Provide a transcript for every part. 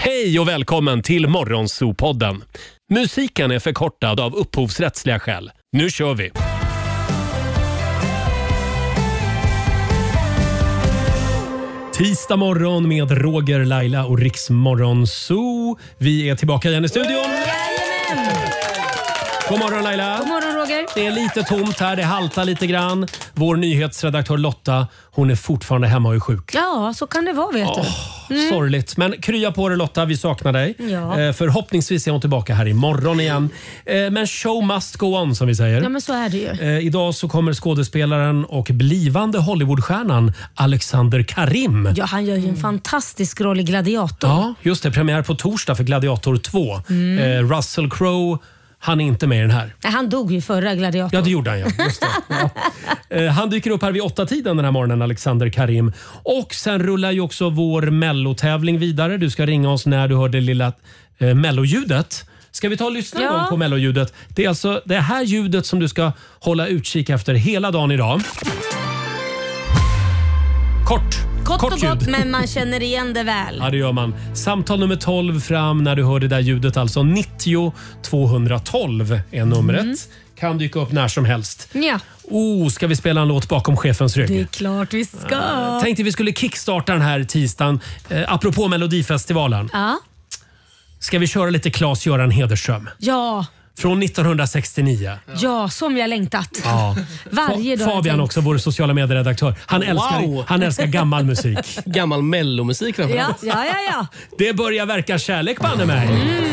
Hej och välkommen till Morgonzoo-podden. Musiken är förkortad av upphovsrättsliga skäl. Nu kör vi! Tisdag morgon med Roger, Laila och Riks Morgonzoo. Vi är tillbaka igen i studion. Jajamän! God morgon Laila. God morgon Roger. Det är lite tomt här, det haltar lite grann. Vår nyhetsredaktör Lotta, hon är fortfarande hemma och är sjuk. Ja, så kan det vara vet du. Sorgligt, men krya på dig Lotta, vi saknar dig. Ja. Förhoppningsvis är hon tillbaka här imorgon igen. Men show must go on som vi säger. Ja men så är det ju. Idag så kommer skådespelaren och blivande Hollywoodstjärnan Alexander Karim. Ja, han gör ju en fantastisk roll i Gladiator. Ja, just det. Premiär på torsdag för Gladiator 2. Russell Crowe, han är inte med i den här. Nej, han dog ju förra Gladiator. Ja, det gjorde han. Ja. Just det. Ja. Han dyker upp här vid 8-tiden den här morgonen, Alexander Karim. Och sen rullar ju också vår mellotävling vidare. Du ska ringa oss när du hör det lilla melloljudet. Ska vi ta och lyssna en gång på melloljudet? Det är alltså det här ljudet som du ska hålla utkik efter hela dagen idag. Kort och ljud. gott, men man känner igen det väl. Ja, det gör man. Samtal nummer 12 fram när du hör det där ljudet. Alltså 90 212 är numret. Kan dyka upp när som helst. Ja. Ska vi spela en låt bakom chefens rygg? Det är klart vi ska. Tänkte vi skulle kickstarta den här tisdagen. Apropå Melodifestivalen. Ja. Ska vi köra lite Claes-Göran Hederström? Ja. Från 1969. Ja, som jag längtat. Ja. Varje dag. Fabian också, vår sociala medieredaktör. Han älskar gammal musik. Gammal mellomusik framförallt. Ja. Det börjar verka kärlek, banne mig.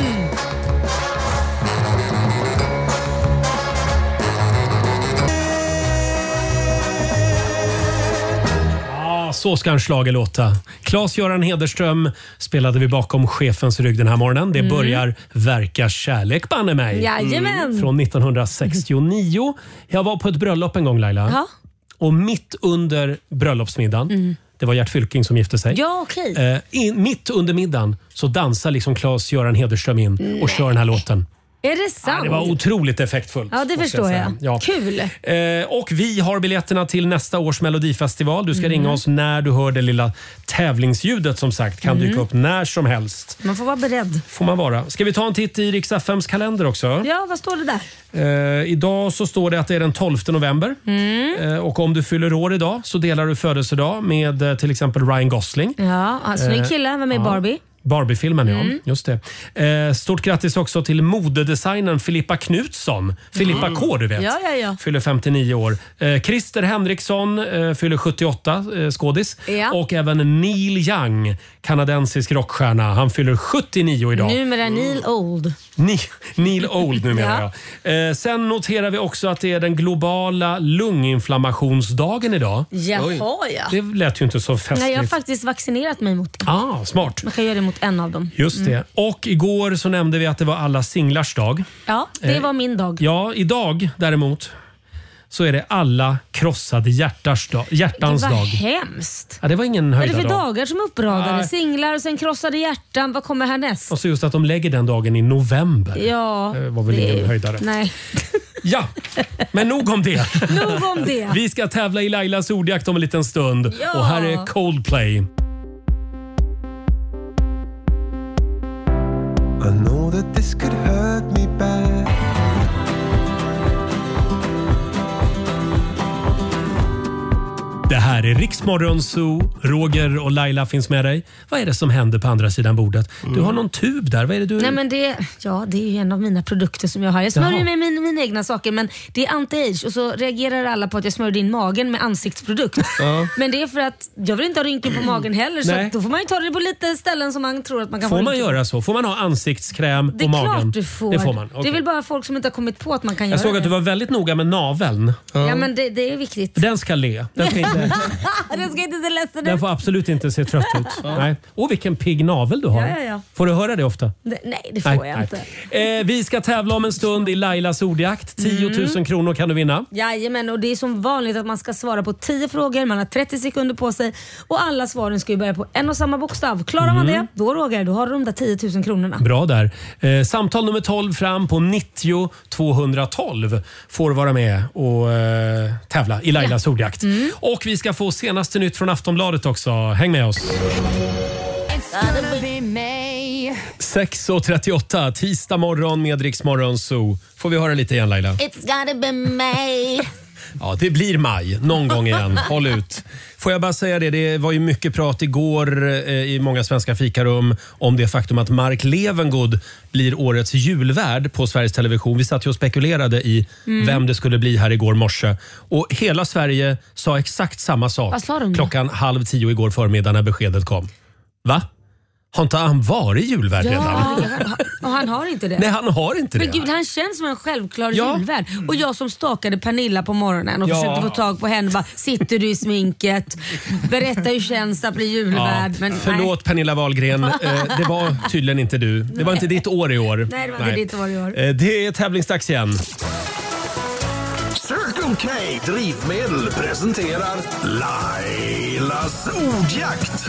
Så ska en schlager låta. Claes-Göran Hederström spelade vi bakom chefens rygg den här morgonen. Det börjar verka kärlek, banne mig. Jajamän. Från 1969. Jag var på ett bröllop en gång, Laila. Ja. Och mitt under bröllopsmiddagen, det var Gert Fylking som gifte sig. Ja, okej. Mitt under middagen så dansar liksom Claes-Göran Hederström in och kör den här låten. Är det sant? Ja, det var otroligt effektfullt. Ja, det förstår jag. Ja. Kul. Och vi har biljetterna till nästa års Melodifestival. Du ska ringa oss när du hör det lilla tävlingsljudet som sagt. Kan dyka upp när som helst. Man får vara beredd. Får man vara. Ska vi ta en titt i Rix FMs kalender också? Ja, vad står det där? Idag så står det att det är den 12 november. Och om du fyller år idag så delar du födelsedag med till exempel Ryan Gosling. Ja, snygg kille. Han var med i Barbie. Barbie-filmen, ja. Just det. Stort grattis också till modedesignern Filippa Knutsson. Filippa K, du vet. Ja. Fyller 59 år. Christer Henriksson fyller 78, skådis. Ja. Och även Neil Young, kanadensisk rockstjärna. Han fyller 79 idag. Numera Neil Old. Neil Old numera, ja. Sen noterar vi också att det är den globala lunginflammationsdagen idag. Jaha, ja. Det lät ju inte så festligt. Nej, jag har faktiskt vaccinerat mig mot det. Smart. Man kan göra det mot en av dem. Just det. Och igår så nämnde vi att det var alla singlars dag. Ja, det var min dag. Ja, idag däremot så är det alla krossade hjärtans dag. Det var hemskt. Ja, det var ingen Vad är höjda det för dag. dagar som är uppradade? Nej. Singlar och sen krossade hjärtan. Vad kommer härnäst? Och så just att de lägger den dagen i november. Ja, Det var väl ingen höjdare. Nej. Ja, men nog om det. Nog om det. Vi ska tävla i Lailas ordjakt om en liten stund. Ja. Och här är Coldplay. I know that this could hurt me bad. Det här är Rix Morgonzoo. Roger och Laila finns med dig. Vad är det som händer på andra sidan bordet? Du har någon tub där. Vad är det du... Nej, men det är ju en av mina produkter som jag har. Jag smörjer med mina egna saker, men det är anti-age och så reagerar alla på att jag smörjer in magen med ansiktsprodukt. Men det är för att jag vill inte ha rynkor på magen heller, så att då får man ju ta det på lite ställen som man tror att man kan få. Får man göra så? Får man ha ansiktskräm på magen? Det är klart du får. Det får man. Okay. Det är väl bara folk som inte har kommit på att man kan göra det. Jag såg att du var väldigt noga med naveln. Ja, men det är viktigt. Den ska le. Den ska inte... Den ska inte se ledsen ut. Den får absolut inte se trött ut. Nej. Och vilken pigg navel du har. Ja. Får du höra det ofta? Nej, det får jag inte. Vi ska tävla om en stund i Lailas ordjakt. 10 000 kronor kan du vinna. Jajamän, och det är som vanligt att man ska svara på 10 frågor. Man har 30 sekunder på sig och alla svaren ska ju börja på en och samma bokstav. Klarar man det, då Roger, då har du de där 10 000 kronorna. Bra där. Samtal nummer 12 fram på 90 212 får vara med och tävla i Lailas ordjakt. Och vi ska få senaste nytt från Aftonbladet också. Häng med oss. It's gonna be May. 6:38, tisdag morgon med Rix Morgon Zoo. Får vi höra lite igen, Laila? It's gotta be May. Ja, det blir maj någon gång igen. Håll ut. Får jag bara säga det var ju mycket prat igår i många svenska fikarum om det faktum att Mark Levengood blir årets julvärd på Sveriges Television. Vi satt ju och spekulerade i vem det skulle bli här igår morse. Och hela Sverige sa exakt samma sak. Vad sa de då? 9:30 igår förmiddag när beskedet kom. Va? Har inte han varit julvärd redan? Och han har inte det. Nej, han har inte det. Men gud, han känns som en självklar julvärd. Och jag som stakade Pernilla på morgonen och försökte få tag på henne. Bara, sitter du i sminket? Berätta hur känns det att bli julvärd. Men, förlåt Pernilla Wahlgren, det var tydligen inte du. Det var inte ditt år i år. Nej, det var inte ditt år i år. Det är tävlingsdags igen. Circle K Drivmedel presenterar Lailas ordjakt.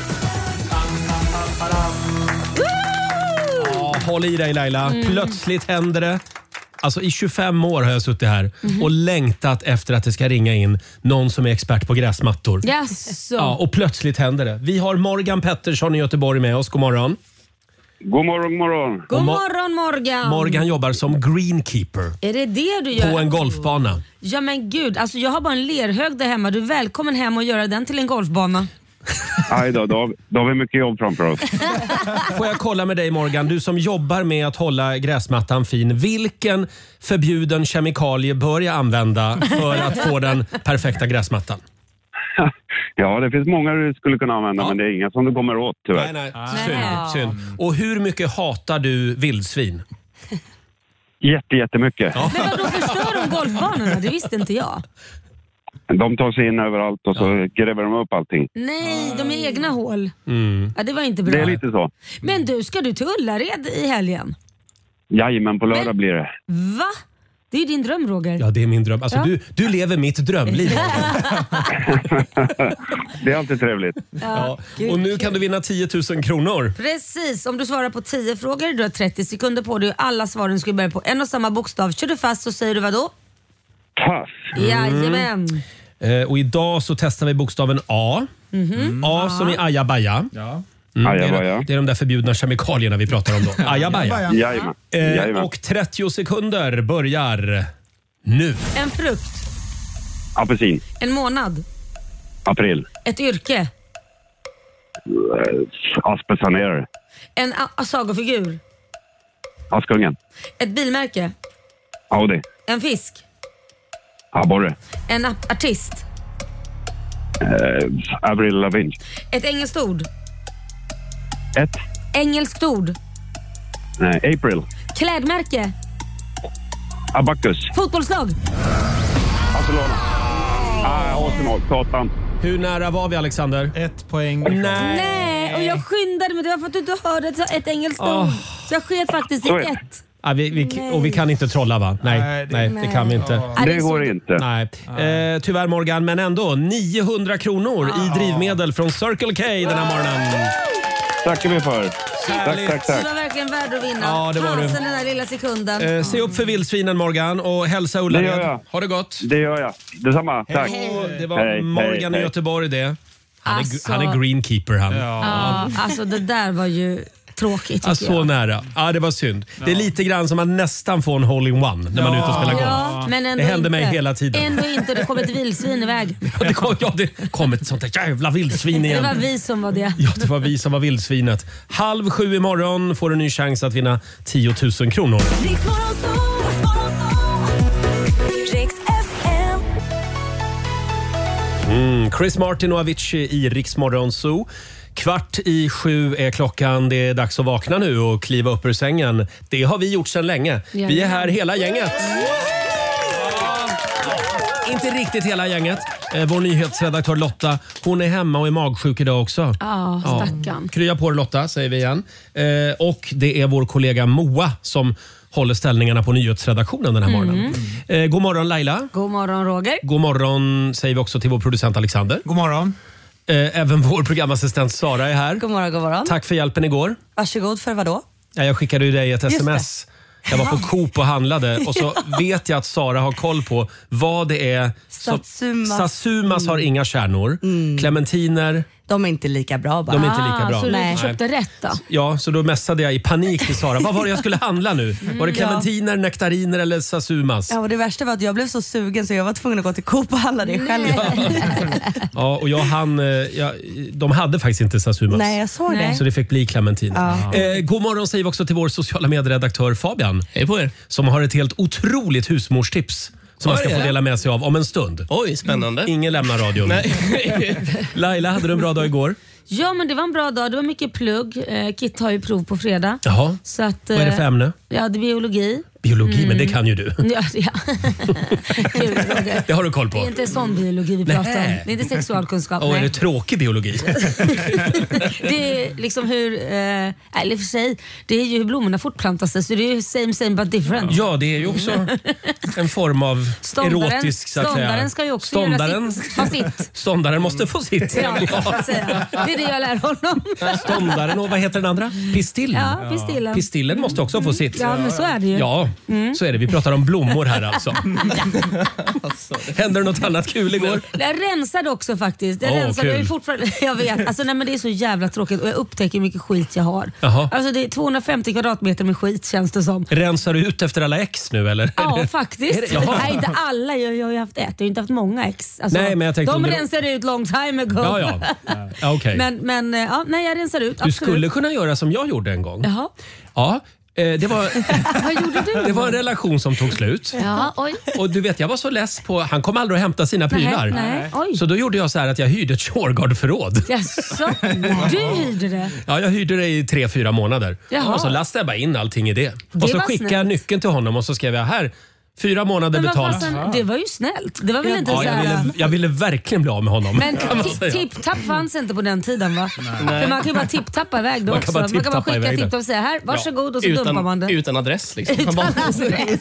Håll i dig Laila. Plötsligt händer det. Alltså i 25 år har jag suttit här och längtat efter att det ska ringa in någon som är expert på gräsmattor. Jaså. Ja, och plötsligt händer det. Vi har Morgan Pettersson i Göteborg med oss. God morgon. God morgon. God morgon Morgan. Morgan jobbar som greenkeeper Är det du gör? på en golfbana. Ja men gud, alltså jag har bara en lerhög där hemma. Du är välkommen hem och göra den till en golfbana. Aj då har vi mycket jobb framför oss. Får jag kolla med dig Morgan, du som jobbar med att hålla gräsmattan fin. Vilken förbjuden kemikalie bör jag använda för att få den perfekta gräsmattan? Ja, det finns många du skulle kunna använda, men det är inga som du kommer åt tyvärr. Nej. Synd. Och hur mycket hatar du vildsvin? Jättemycket. Ja. Men vadå, förstör de golfbanorna? Det visste inte jag. De tar sig in överallt och så gräver de upp allting. Nej, de är egna hål. Ja, det var inte bra. Det är lite så. Men du, ska du till Ullared i helgen? Jajamän, på lördag blir det. Va? Det är ju din dröm, Roger. Ja, det är min dröm. Alltså, Ja. du lever mitt drömliv. Det är alltid trevligt. Ja. Och nu kan du vinna 10 000 kronor. Precis, om du svarar på 10 frågor, du har 30 sekunder på dig och alla svaren ska börja på en och samma bokstav. Kör du fast så säger du vad då? Pass. Jajamän. Och idag så testar vi bokstaven A. A som i ajabaja. Ja. Ajabaja. Det är de där förbjudna kemikalierna vi pratar om då. Ajabaja. Jajamän. Och 30 sekunder börjar nu. En frukt. Apelsin. En månad. April. Ett yrke. Aspersanerare. En sagofigur. Askungen. Ett bilmärke. Audi. En fisk. Abborre. En artist. Avril Lavigne. Ett engelskt ord. Ett. Engelskt ord. Nej, April. Klädmärke. Abacus. Fotbollslag. Barcelona. Arsenal. Satan. Hur nära var vi, Alexander? 1 poäng. Nej, och jag skyndade mig. Det var för att du inte hörde ett engelskt ord. Så jag sket faktiskt i Så är det. ett. Ja, och vi kan inte trolla, va? Nej, det kan vi inte. Det går inte. Nej. Tyvärr Morgan, men ändå 900 kronor i drivmedel från Circle K den här morgonen. Tackar vi för. Härligt. Tack. Du var verkligen värd att vinna. Ja, det var du. Fasen, den där lilla sekunden. Se upp för vildsvinen Morgan och hälsa Det gör Ullared. jag. Ha det gott. Det gör jag. Detsamma. Tack. Det var Hej, Morgan i hej. Göteborg det. Alltså- Han är greenkeeper han. Ja, alltså det där var ju tråkigt Ja, tycker så jag. nära. Ja, det var synd. Det är lite grann som att nästan få en hole-in-one när man är ute och spelar golf. Ja, men ändå Det händer inte. mig hela tiden. Ändå inte, det kom ett vildsvin i vägen. Det kom ett sånt där jävla vildsvin Det igen. var vi som var det. Ja, det var vi som var vildsvinet. 6:30 imorgon får du en ny chans att vinna 10 000 kronor. Chris Martin och Avicii i Rix Morgon Zoo. 6:15 är klockan. Det är dags att vakna nu och kliva upp ur sängen. Det har vi gjort sedan länge. Vi är här hela gänget. Inte riktigt hela gänget. Vår nyhetsredaktör Lotta, hon är hemma och är magsjuk idag också. Ja, stackarn. Krya på dig Lotta, säger vi igen. Och det är vår kollega Moa som håller ställningarna på nyhetsredaktionen den här morgonen. God morgon Laila. God morgon Roger. God morgon säger vi också till vår producent Alexander. God morgon. Även vår programassistent Sara är här. God morgon, god morgon. Tack för hjälpen igår. Varsågod för vad då? Ja, jag skickade ju dig ett Just sms. Jag var på Coop och handlade och så vet jag att Sara har koll på vad det är. Satsumas. Satsumas har inga kärnor. Clementiner. De är inte lika bra bara. De är inte lika bra. Så Nej. du köpte rätt då? Ja, så då mässade jag i panik till Sara. Vad var det jag skulle handla nu? Var det clementiner, nektariner eller sasumas? Ja, och det värsta var att jag blev så sugen så jag var tvungen att gå till Coop och handla det själv. Ja, och de hade faktiskt inte sasumas. Nej, jag såg det. Så det fick bli clementin. God morgon säger vi också till vår sociala medieredaktör Fabian. Hej på er. Som har ett helt otroligt husmorstips som man ska få dela med sig av om en stund. Oj, spännande. Ingen lämnar radion. Laila, hade du en bra dag igår? Ja, men det var en bra dag. Det var mycket plugg. Kit har ju prov på fredag. Jaha. Så att, vad är det för ämne? Ja, det är biologi. Biologi, men det kan ju du. Ja. Kul, Roger. Det har du koll på. Det är inte sån biologi vi pratar om. Det är inte sexualkunskap. Och är det tråkig biologi? Det är liksom hur, eller för sig, det är ju hur blommorna fortplantar sig. Så det är ju same but different. Ja, det är ju också en form av erotisk, så att säga. Ståndaren ska ju också ha sitt. Ståndaren måste få sitt. Ja, det är det jag lär honom. Ståndaren och vad heter den andra? Pistillen. Ja, pistillen. Pistillen måste också få sitt. Ja, men så är det ju. Ja, så är det. Vi pratar om blommor här alltså. Händer det något annat kul igår? Jag rensade också faktiskt. Jag rensade kul. ju fortfarande. Jag vet. Alltså, nej, men det är så jävla tråkigt och jag upptäcker hur mycket skit jag har. Jaha. Alltså det är 250 kvadratmeter med skit känns det som. Rensar du ut efter alla ex nu eller? Ja, faktiskt. Nej, inte alla. Jag har ju haft ett. Jag har inte haft många ex. Alltså, Nej, men jag tänkte de rensade ut long time ago. Ja, okej. Men jag rensar ut. Du absolut. skulle kunna göra som jag gjorde en gång. Jaha. Ja. Det var, Vad gjorde du? det var en relation som tog slut. Ja, oj. Och du vet, jag var så less på... Han kom aldrig att hämta sina prylar. Nej, oj. Så då gjorde jag så här att jag hyrde ett Shurgard-förråd. Jaså, du hyrde det? Ja, jag hyrde det i 3-4 månader. Jaha. Och så lastade jag bara in allting i det. Och så var skickade jag snällt. nyckeln till honom och så skrev jag här. 4 månader Men vad betalt. fasen, det var ju snällt. Det var väl inte Ja, så här... jag ville verkligen bli av med honom. Men kan man säga. tipp-tapp fanns inte på den tiden va? För man kan ju bara tipp-tappa iväg då Man också. kan bara Man kan bara tipp-tappa skicka iväg tipp och säga här, varsågod och så dumpar man det. Utan adress liksom. Utan adress.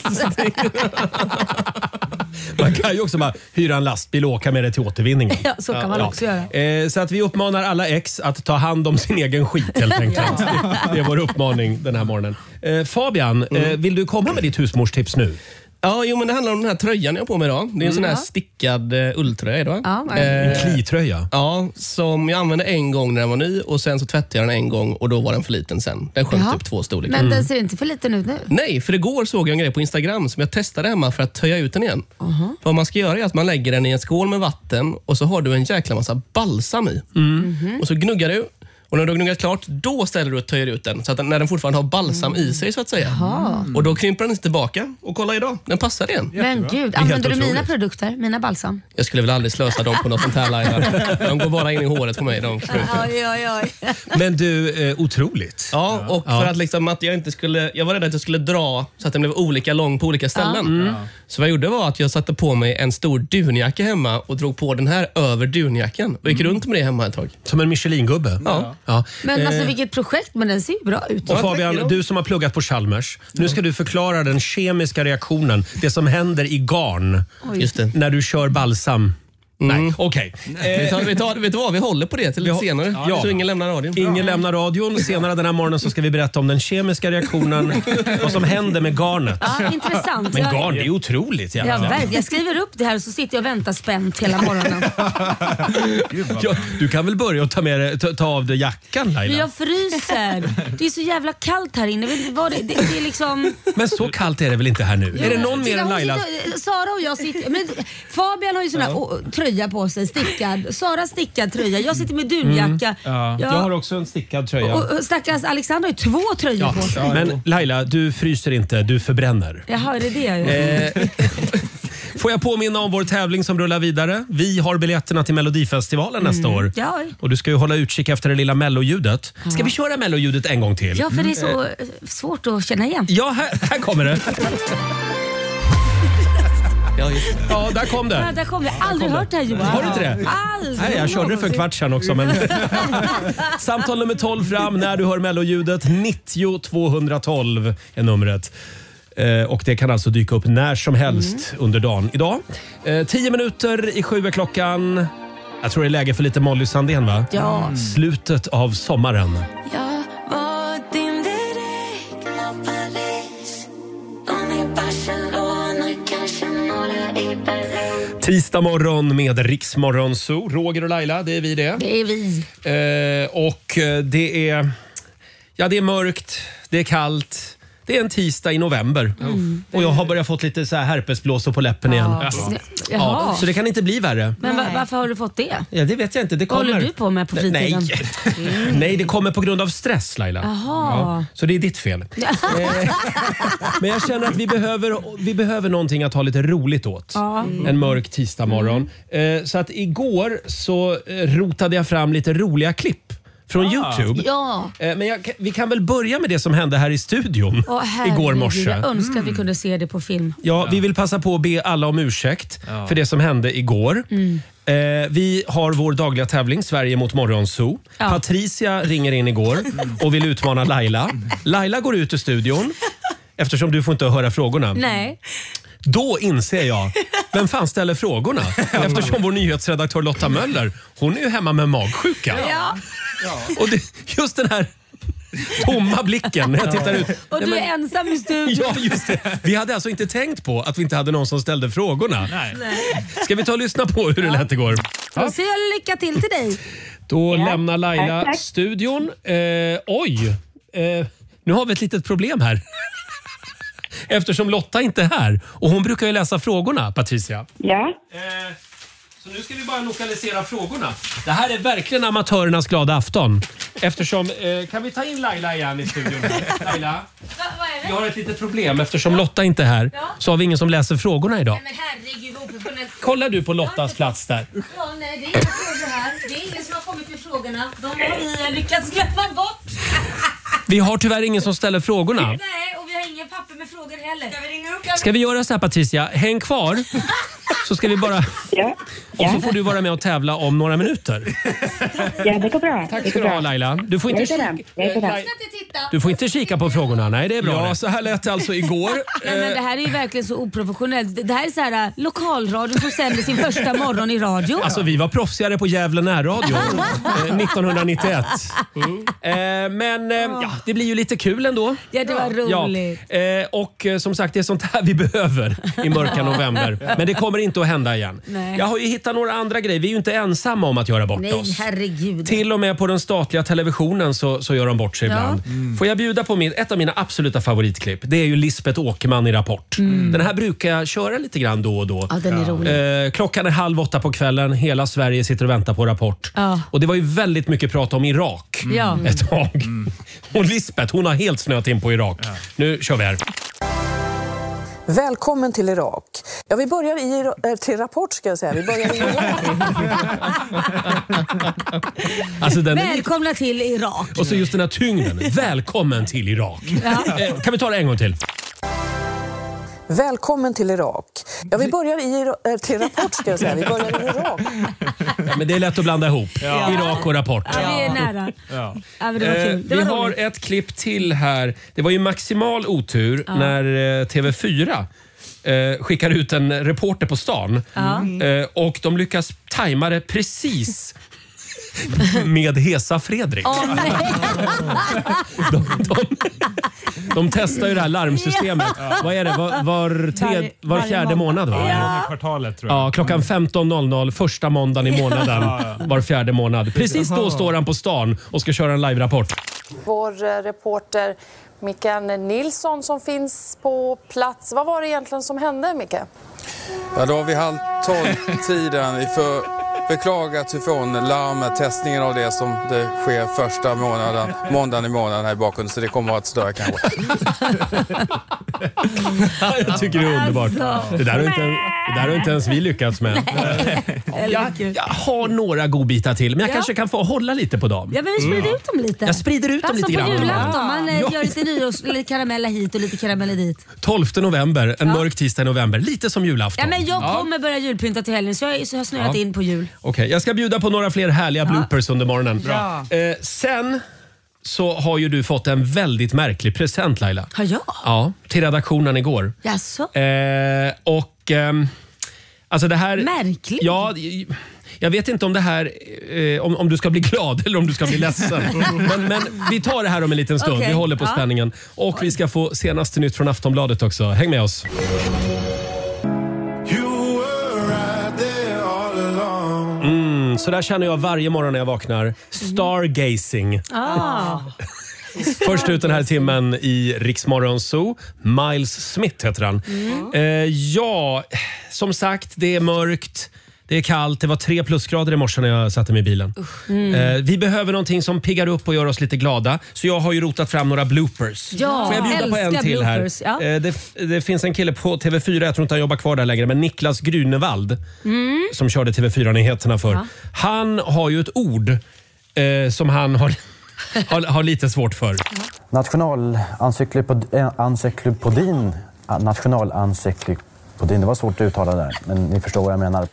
Man kan ju också bara hyra en lastbil och åka med det till återvinningen. Ja, så kan man också göra. Så att vi uppmanar alla ex att ta hand om sin egen skit helt enkelt. Det är vår uppmaning den här morgonen. Fabian, vill du komma med ditt husmorstips nu? Ja, jo, men det handlar om den här tröjan jag har på mig idag. Det är en sån här stickad ulltröja idag. Ja, Klitröja? Ja, som jag använde en gång när den var ny och sen så tvättade jag den en gång och då var den för liten sen. Den sjönk typ 2 storlekar. Men den ser inte för liten ut nu. Nej, för igår såg jag en grej på Instagram som jag testade hemma för att töja ut den igen. Vad man ska göra är att man lägger den i en skål med vatten och så har du en jäkla massa balsam i. Och så gnuggar du. Och när du har gnuggat klart, då ställer du och töjer ut den. Så att när den fortfarande har balsam i sig så att säga. Och då krymper den inte tillbaka. Och kolla idag, den passar igen. Men gud, använder du mina produkter? Mina balsam? Jag skulle väl aldrig slösa dem på något sånt här Laila. De går bara in i håret på mig. De Oj. Men du, otroligt. Ja, och för att liksom att jag inte skulle... Jag var rädd att jag skulle dra så att den blev olika lång på olika ställen. Så vad jag gjorde var att jag satte på mig en stor dunjacka hemma och drog på den här över dunjackan. Och gick runt med det hemma ett tag. Som en Michelin-gubbe? Ja. Men alltså vilket projekt, men den ser ju bra ut. Och Fabian, du som har pluggat på Chalmers. Nu ska du förklara den kemiska reaktionen. Det som händer i garn. Just det. När du kör balsam. Nej, okej. Vet du vad, vi håller på det till lite senare. Ja. Så ingen lämnar radion. Ingen lämnar radion. Senare den här morgonen så ska vi berätta om den kemiska reaktionen. Vad som händer med garnet. Ja, intressant. Men garn, det är otroligt. Ja, verkligen. Jag skriver upp det här och så sitter jag och väntar spänt hela morgonen. Ja, du kan väl börja och ta av dig jackan, Laila? Men jag fryser. Det är så jävla kallt här inne. Det är liksom... Men så kallt är det väl inte här nu? Är det någon mer än Laila? Sara och jag sitter... Men Fabian har ju sån här tröja på sig, stickad. Sara stickad tröja. Jag sitter med dunjacka. Jag har också en stickad tröja. Och stackars Alexander har ju 2 tröjor på sig. Men Laila, du fryser inte, du förbränner. Jaha, är det det jag gör? Får jag påminna om vår tävling som rullar vidare? Vi har biljetterna till Melodifestivalen nästa år. Ja. Och du ska ju hålla utkik efter det lilla melloljudet. Ska vi köra melloljudet en gång till? Ja, för det är så svårt att känna igen. Ja, här kommer det. Ja, där kom det. Ja, där kom det. Jag har aldrig hört det här ljudet. Har du inte det? Aldrig. Nej, jag körde det för en kvart sedan också. Men... Samtal nummer 12 fram när du hör melloljudet. 90 212 är numret. Och det kan alltså dyka upp när som helst under dagen idag. 10 minuter i 7 är klockan. Jag tror det är läge för lite Molly Sandén, va? Ja. Slutet av sommaren. Jag var din direkt och Paris. Någon i Barcelona, kanske några i Berlin. Tisdag morgon med Riksmorgon Zoo. Roger och Laila, det är vi det. Det är vi. Och det är mörkt, det är kallt. Det är en tisdag i november. Och jag har börjat fått lite så här herpesblåsor på läppen igen. Ja, så det kan inte bli värre. Men varför har du fått det? Ja, det vet jag inte. Det kommer... Vad håller du på med på fritiden? Nej, det kommer på grund av stress, Laila. Ja, så det är ditt fel. Men jag känner att vi behöver någonting att ha lite roligt åt. En mörk tisdag morgon. Så att igår så rotade jag fram lite roliga klipp från YouTube. Ja. Men vi kan väl börja med det som hände här i studion igår morse. Jag önskar att vi kunde se det på film. Ja, vi vill passa på att be alla om ursäkt för det som hände igår. Vi har vår dagliga tävling, Sverige mot Morgonzoo. Patricia ringer in igår och vill utmana Laila. Laila går ut ur studion eftersom du får inte höra frågorna. Nej. Då inser jag, vem fan ställer frågorna? Eftersom vår nyhetsredaktör Lotta Möller, hon är ju hemma med magsjuka. Ja. Och just den här tomma blicken när jag tittar ut. Och du är ensam i studion. Ja, just det. Vi hade alltså inte tänkt på att vi inte hade någon som ställde frågorna. Nej. Ska vi ta och lyssna på hur det lät igår? Då säger jag lycka till dig. Då lämnar Laila studion. Nu har vi ett litet problem här. Eftersom Lotta inte är här. Och hon brukar ju läsa frågorna, Patricia. Ja. Så nu ska vi bara lokalisera frågorna. Det här är verkligen amatörernas glada afton. Eftersom, kan vi ta in Laila igen i studion? Laila, Vad är det? vi har ett litet problem. Eftersom Lotta inte är här så har vi ingen som läser frågorna idag. Men herregud, oprofessionellt. Kollar du på Lottas plats där? Ja, nej, det är inga frågor här. Det är ingen som har kommit med frågorna. De har vi lyckats glömma bort. Vi har tyvärr ingen som ställer frågorna. Nej, och vi har ingen papper med frågor heller. Ska vi ringa upp? Ska vi göra så här, Patricia? Häng kvar. Så ska vi bara... Ja. Och så får du vara med och tävla om några minuter. Ja, det går bra. Tack ska du ha, Laila. Du får inte kika på frågorna. Nej, det är bra. Ja, så här lät det alltså igår. Nej, men det här är ju verkligen så oprofessionellt. Det här är så här lokalradion som sänder sin första morgon i radio. Alltså, vi var proffsigare på Gävle närradio 1991. Men det blir ju lite kul ändå. Ja, det var roligt. Och som sagt, det är sånt här vi behöver i mörka november. Men det kommer inte att hända igen. Nej. Jag har ju hittat några andra grejer. Vi är ju inte ensamma om att göra bort oss. Nej, herregud. Till och med på den statliga televisionen så gör de bort sig ibland. Får jag bjuda på ett av mina absoluta favoritklipp. Det är ju Lisbeth Åkerman i Rapport. Den här brukar jag köra lite grann då och då. Ja, den är rolig. Klockan är 7:30 på kvällen. Hela Sverige sitter och väntar på Rapport. Ja. Och det var ju väldigt mycket prat om Irak ett tag. Och Lisbeth, hon har helt snöat in på Irak. Nu kör vi här. Välkommen till Irak. Ja, vi börjar till Rapport ska jag säga. Vi börjar i Irak. Alltså Välkomna till Irak. Och så just den här tyngden. Välkommen till Irak. Kan vi ta det en gång till? Välkommen till Irak. Ja, vi börjar till Rapport ska jag säga. Vi börjar i Irak. Men det är lätt att blanda ihop. Irak och Rapport. Ja, vi är nära. Ja, men det var kul. Det vi var har roligt. ett klipp till här. Det var ju maximal otur när TV4 skickar ut en reporter på stan. Och de lyckas tajma det precis med Hesa Fredrik. De testar ju det här larmsystemet. Vad är det? Var fjärde månad, va? Ja, kvartalet tror jag. Ja, klockan 15.00 första måndagen i månaden var fjärde månad. Precis då står han på stan och ska köra en live-rapport. Vår reporter Mikael Nilsson som finns på plats. Vad var det egentligen som hände, Micke? Ja, då har vi 11:30-tiden. Vi får beklaga att vi får en larmtestningen av det som det sker första måndagen i månaden här i bakgrunden. Så det kommer att vara ett större kanske. Jag tycker det är underbart. Det där har inte ens vi lyckats med. Jag har några godbitar till, men jag kanske kan få hålla lite på dem. Ja, men vi sprider ut dem lite. Jag sprider ut dem lite grann. Som på julafton. Man gör lite karameller hit och lite karameller dit. 12 november, en mörk tisdag i november. Lite som julafton. Ja, men jag kommer börja julpynta till helgen, så jag har snöat in på jul. Okej, jag ska bjuda på några fler härliga bloopers under morgonen. Sen så har ju du fått en väldigt märklig present, Laila. Har jag? Ja, till redaktionen igår. Jaså? Alltså det här... Märkligt? Ja, jag vet inte om det här om du ska bli glad eller om du ska bli ledsen. men vi tar det här om en liten stund. Okay. Vi håller på spänningen. Och vi ska få senaste nytt från Aftonbladet också. Häng med oss. You were right Så där känner jag varje morgon när jag vaknar. Stargazing. Först ut den här timmen i Rix Morgon Zoo. Miles Smith heter han. Ja, som sagt, det är mörkt. Det är kallt. Det var 3 plusgrader i morse när jag satte mig i bilen. Vi behöver någonting som piggar upp och gör oss lite glada. Så jag har ju rotat fram några bloopers. Ja, får jag bjuda på en till bloopers, här? ja. Det finns en kille på TV4, jag tror inte han jobbar kvar där längre, men Niklas Grünewald som körde TV4-nyheterna för. Han har ju ett ord som han har lite svårt för. Nationalencyklopedin. Det var svårt att uttala där, men ni förstår vad jag menar.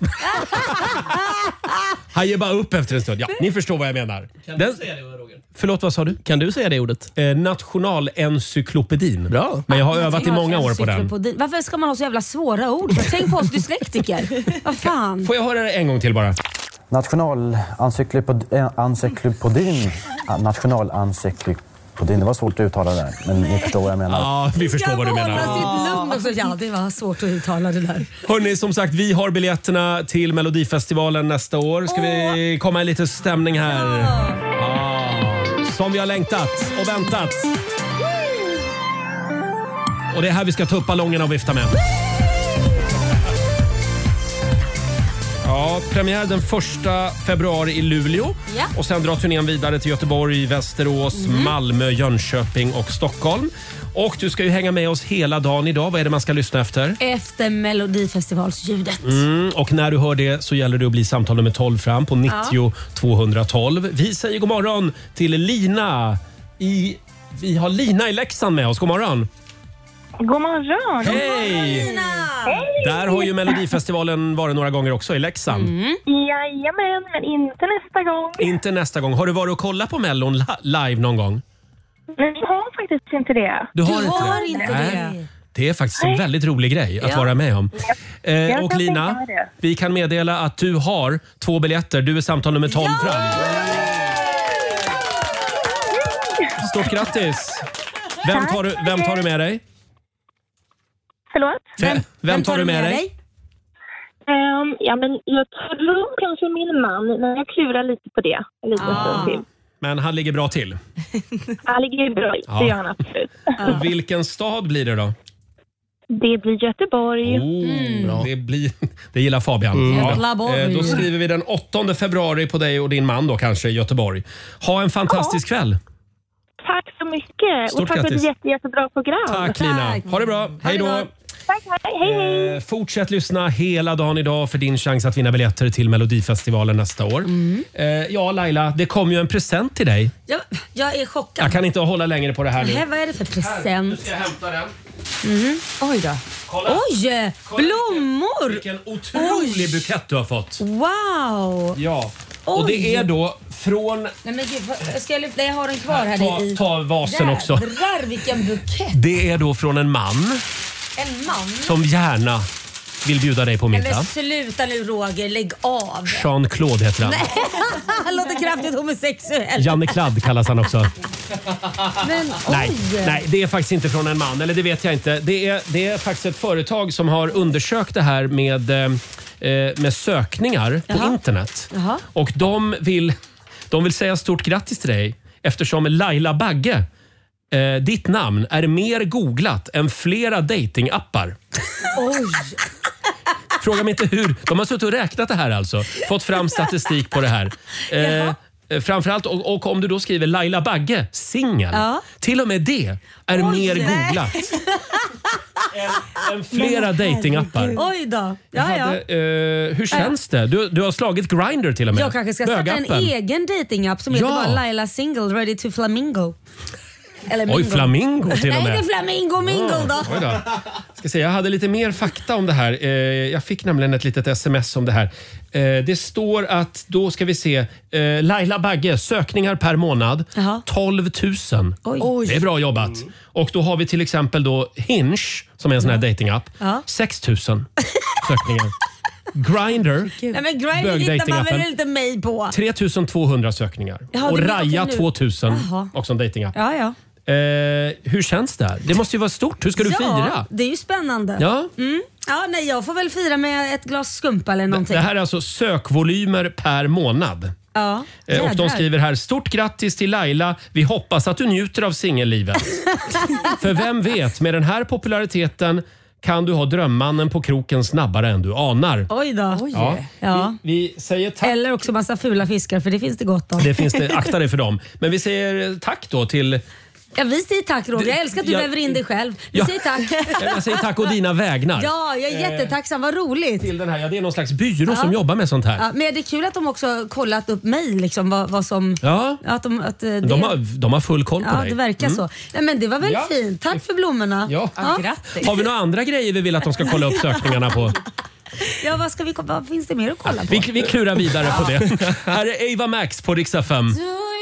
Han ger bara upp efter en stund. Ja, ni förstår vad jag menar. Kan du säga det, Roger? Förlåt, vad sa du? Kan du säga det ordet? Nationalencyklopedin. Bra. Men jag har övat i många år på den. Varför ska man ha så jävla svåra ord? Tänk på oss dyslektiker. Vad fan? Får jag höra det en gång till bara? Nationalencyklopedin. Det var svårt att uttala där, men ni förstår vad jag menar. Ja, vi förstår vad du menar. Ja, det var svårt att uttala det där. Hörrni, som sagt, vi har biljetterna till Melodifestivalen nästa år. Ska vi komma i lite stämning här? Som vi har längtat och väntat. Och det är här vi ska ta upp ballongerna och vifta med. Ja, premiär den 1 februari i Luleå. Ja. Och sen drar turnén vidare till Göteborg, Västerås, Malmö, Jönköping och Stockholm. Och du ska ju hänga med oss hela dagen idag. Vad är det man ska lyssna efter? Efter Melodifestivalsljudet. Och när du hör det så gäller det att bli samtal nummer 12 fram på 90 212. Vi säger god morgon till Lina. Vi har Lina i Leksand med oss. God morgon. God morgon. Hej! Där har ju Melodifestivalen varit några gånger också i Leksand. Jajamän, men inte nästa gång. Inte nästa gång. Har du varit och kollat på Mellon live någon gång? Men jag har faktiskt inte det. Du har inte det? Det är faktiskt en väldigt rolig grej att vara med om. Och Lina, vi kan meddela att du har 2 biljetter. Du är samtal nummer 12 fram. Stort grattis! Vem tar du med dig? Förlåt? Vem tar du med dig? Ja, men jag tror kanske min man, men jag klurar lite på det. Men han ligger bra till. Han ligger bra, det gör han absolut. Och vilken stad blir det då? Det blir Göteborg. Det gillar Fabian. Då skriver vi den 8 februari på dig och din man då kanske i Göteborg. Ha en fantastisk kväll. Tack så mycket. Stort och tack grattis. för ett jättebra program. Tack Lina. Ha det bra. Hej då. Tack, hej. Fortsätt lyssna hela dagen idag för din chans att vinna biljetter till Melodifestivalen nästa år. Ja, Laila, det kom ju en present till dig. Ja, jag är chockad. Jag kan inte hålla längre på det här nu. Vad är det för present? Här, nu ska jag hämta den. Oj då. Kolla. Oj, blommor! Vilken otrolig bukett du har fått. Wow! Ja, och det är då från... Nej men gud, ska jag lyfta? Jag har den kvar här. Ta vasen också. Jädrar, vilken bukett. Det är då från en man. En man? Som gärna vill bjuda dig på middag. Men sluta nu Roger, lägg av. Jean-Claude heter han. Nej, han låter kraftigt homosexuell. Janne Kladd kallas han också. Men, nej, det är faktiskt inte från en man. Eller det vet jag inte. Det är faktiskt ett företag som har undersökt det här med sökningar på internet. Och de vill säga stort grattis till dig eftersom Laila Bagge, ditt namn är mer googlat än flera datingappar. Oj. Fråga mig inte hur. De har suttit och räknat det här alltså. Fått fram statistik på det här. Framförallt, och om du då skriver Laila Bagge, singel. Till och med det är mer googlat än flera datingappar. Oj då. Hur känns det? Du har slagit Grindr till och med. Jag kanske ska starta en egen datingapp som heter bara Laila Single Ready to Flamingo. Oj, flamingo till och med. Nej, det är flamingo mingle då. Oj då. Ska se, jag hade lite mer fakta om det här. Jag fick nämligen ett litet sms om det här. Det står att, då ska vi se, Laila Bagge, sökningar per månad, 12 000. Oj. Det är bra jobbat. Och då har vi till exempel då Hinge, som är en sån här datingapp, 6 000 sökningar. Grindr, nej, men Grindr hittar man väl inte mig på. 3200 sökningar. Och Raya 2000, också en datingapp. Hur känns det här? Det måste ju vara stort. Hur ska du fira? Ja, det är ju spännande. Ja. Ja, nej, jag får väl fira med ett glas skumpa eller någonting. Det här är alltså sökvolymer per månad. Ja, och de skriver här: stort grattis till Laila. Vi hoppas att du njuter av singellivet. För vem vet, med den här populariteten kan du ha drömmannen på kroken snabbare än du anar. Oj då. Ja. Ja. Vi säger tack. Eller också massa fula fiskar, för det finns det gott om. Det finns det, akta dig för dem. Men vi säger tack då till... Ja, vi säger tack Roger. Jag älskar att du väver in dig själv. Vi säger tack. Jag säger tack å dina vägnar. Ja, jag är jättetacksam. Vad roligt. Till den här, det är någon slags byrå som jobbar med sånt här. Ja, men det är kul att de också har kollat upp mig. Liksom, vad som... Ja, de har full koll på dig. Ja, det verkar så. Ja, men det var väl fint. Tack för blommorna. Ja. Grattis. Har vi några andra grejer vi vill att de ska kolla upp sökningarna på? Ja, vad finns det mer att kolla på? Vi klurar vidare på det. Här är Ava Max på Rix FM.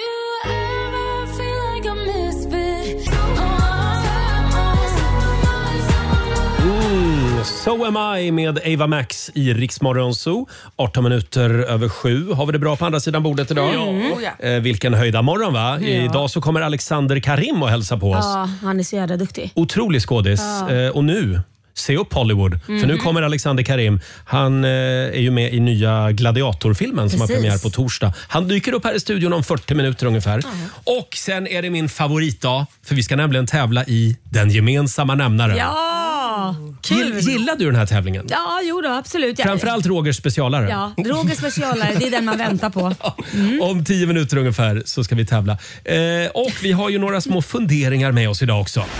So am I med Ava Max i Rix Morgon Zoo. 18 minuter över 7. Har vi det bra på andra sidan bordet idag? Vilken höjda morgon va? Ja. Idag så kommer Alexander Karim och hälsa på oss. Ja, han är så jävla duktig. Otrolig skådis. Och nu, se upp Hollywood. För nu kommer Alexander Karim. Han är ju med i nya Gladiatorfilmen som har premiär på torsdag. Han dyker upp här i studion om 40 minuter ungefär. Och sen är det min favoritdag. För vi ska nämligen tävla i den gemensamma nämnaren. Ja! Gillar du den här tävlingen? Ja, jo då, absolut. Framförallt Rogers specialare. Ja, Rogers specialare, det är den man väntar på. Om 10 minuter ungefär så ska vi tävla. Och vi har ju några små funderingar med oss idag också.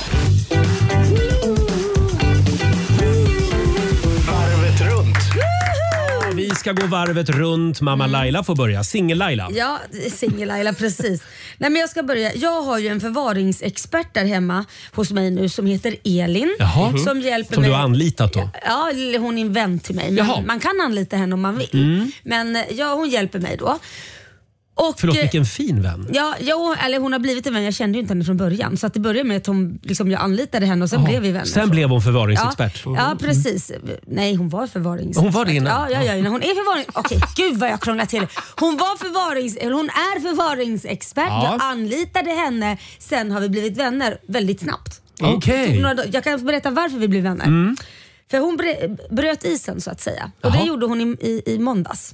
Vi ska gå varvet runt. Mamma Laila får börja. Singel-Laila. Ja, Singel-Laila, precis. Nej, men jag ska börja. Jag har ju en förvaringsexpert där hemma hos mig nu som heter Elin. Jaha. Som hjälper som mig. Du har anlitat då? Ja, hon är en vän till mig. Men man kan anlita henne om man vill. Men ja, hon hjälper mig då. Och, förlåt, vilken fin vän. Ja, eller hon har blivit en vän. Jag kände ju inte henne från början. Så att det började med att jag anlitade henne och sen blev vi vänner. Sen blev hon förvaringsexpert. Ja, precis. Nej, hon var förvaringsexpert. Hon var det innan? Ja, hon är förvarings... Okej, gud vad jag krånglar till. Hon är förvaringsexpert. Ja. Jag anlitade henne. Sen har vi blivit vänner väldigt snabbt. Okej. Jag kan berätta varför vi blev vänner. För hon bröt isen så att säga. Och det gjorde hon i måndags.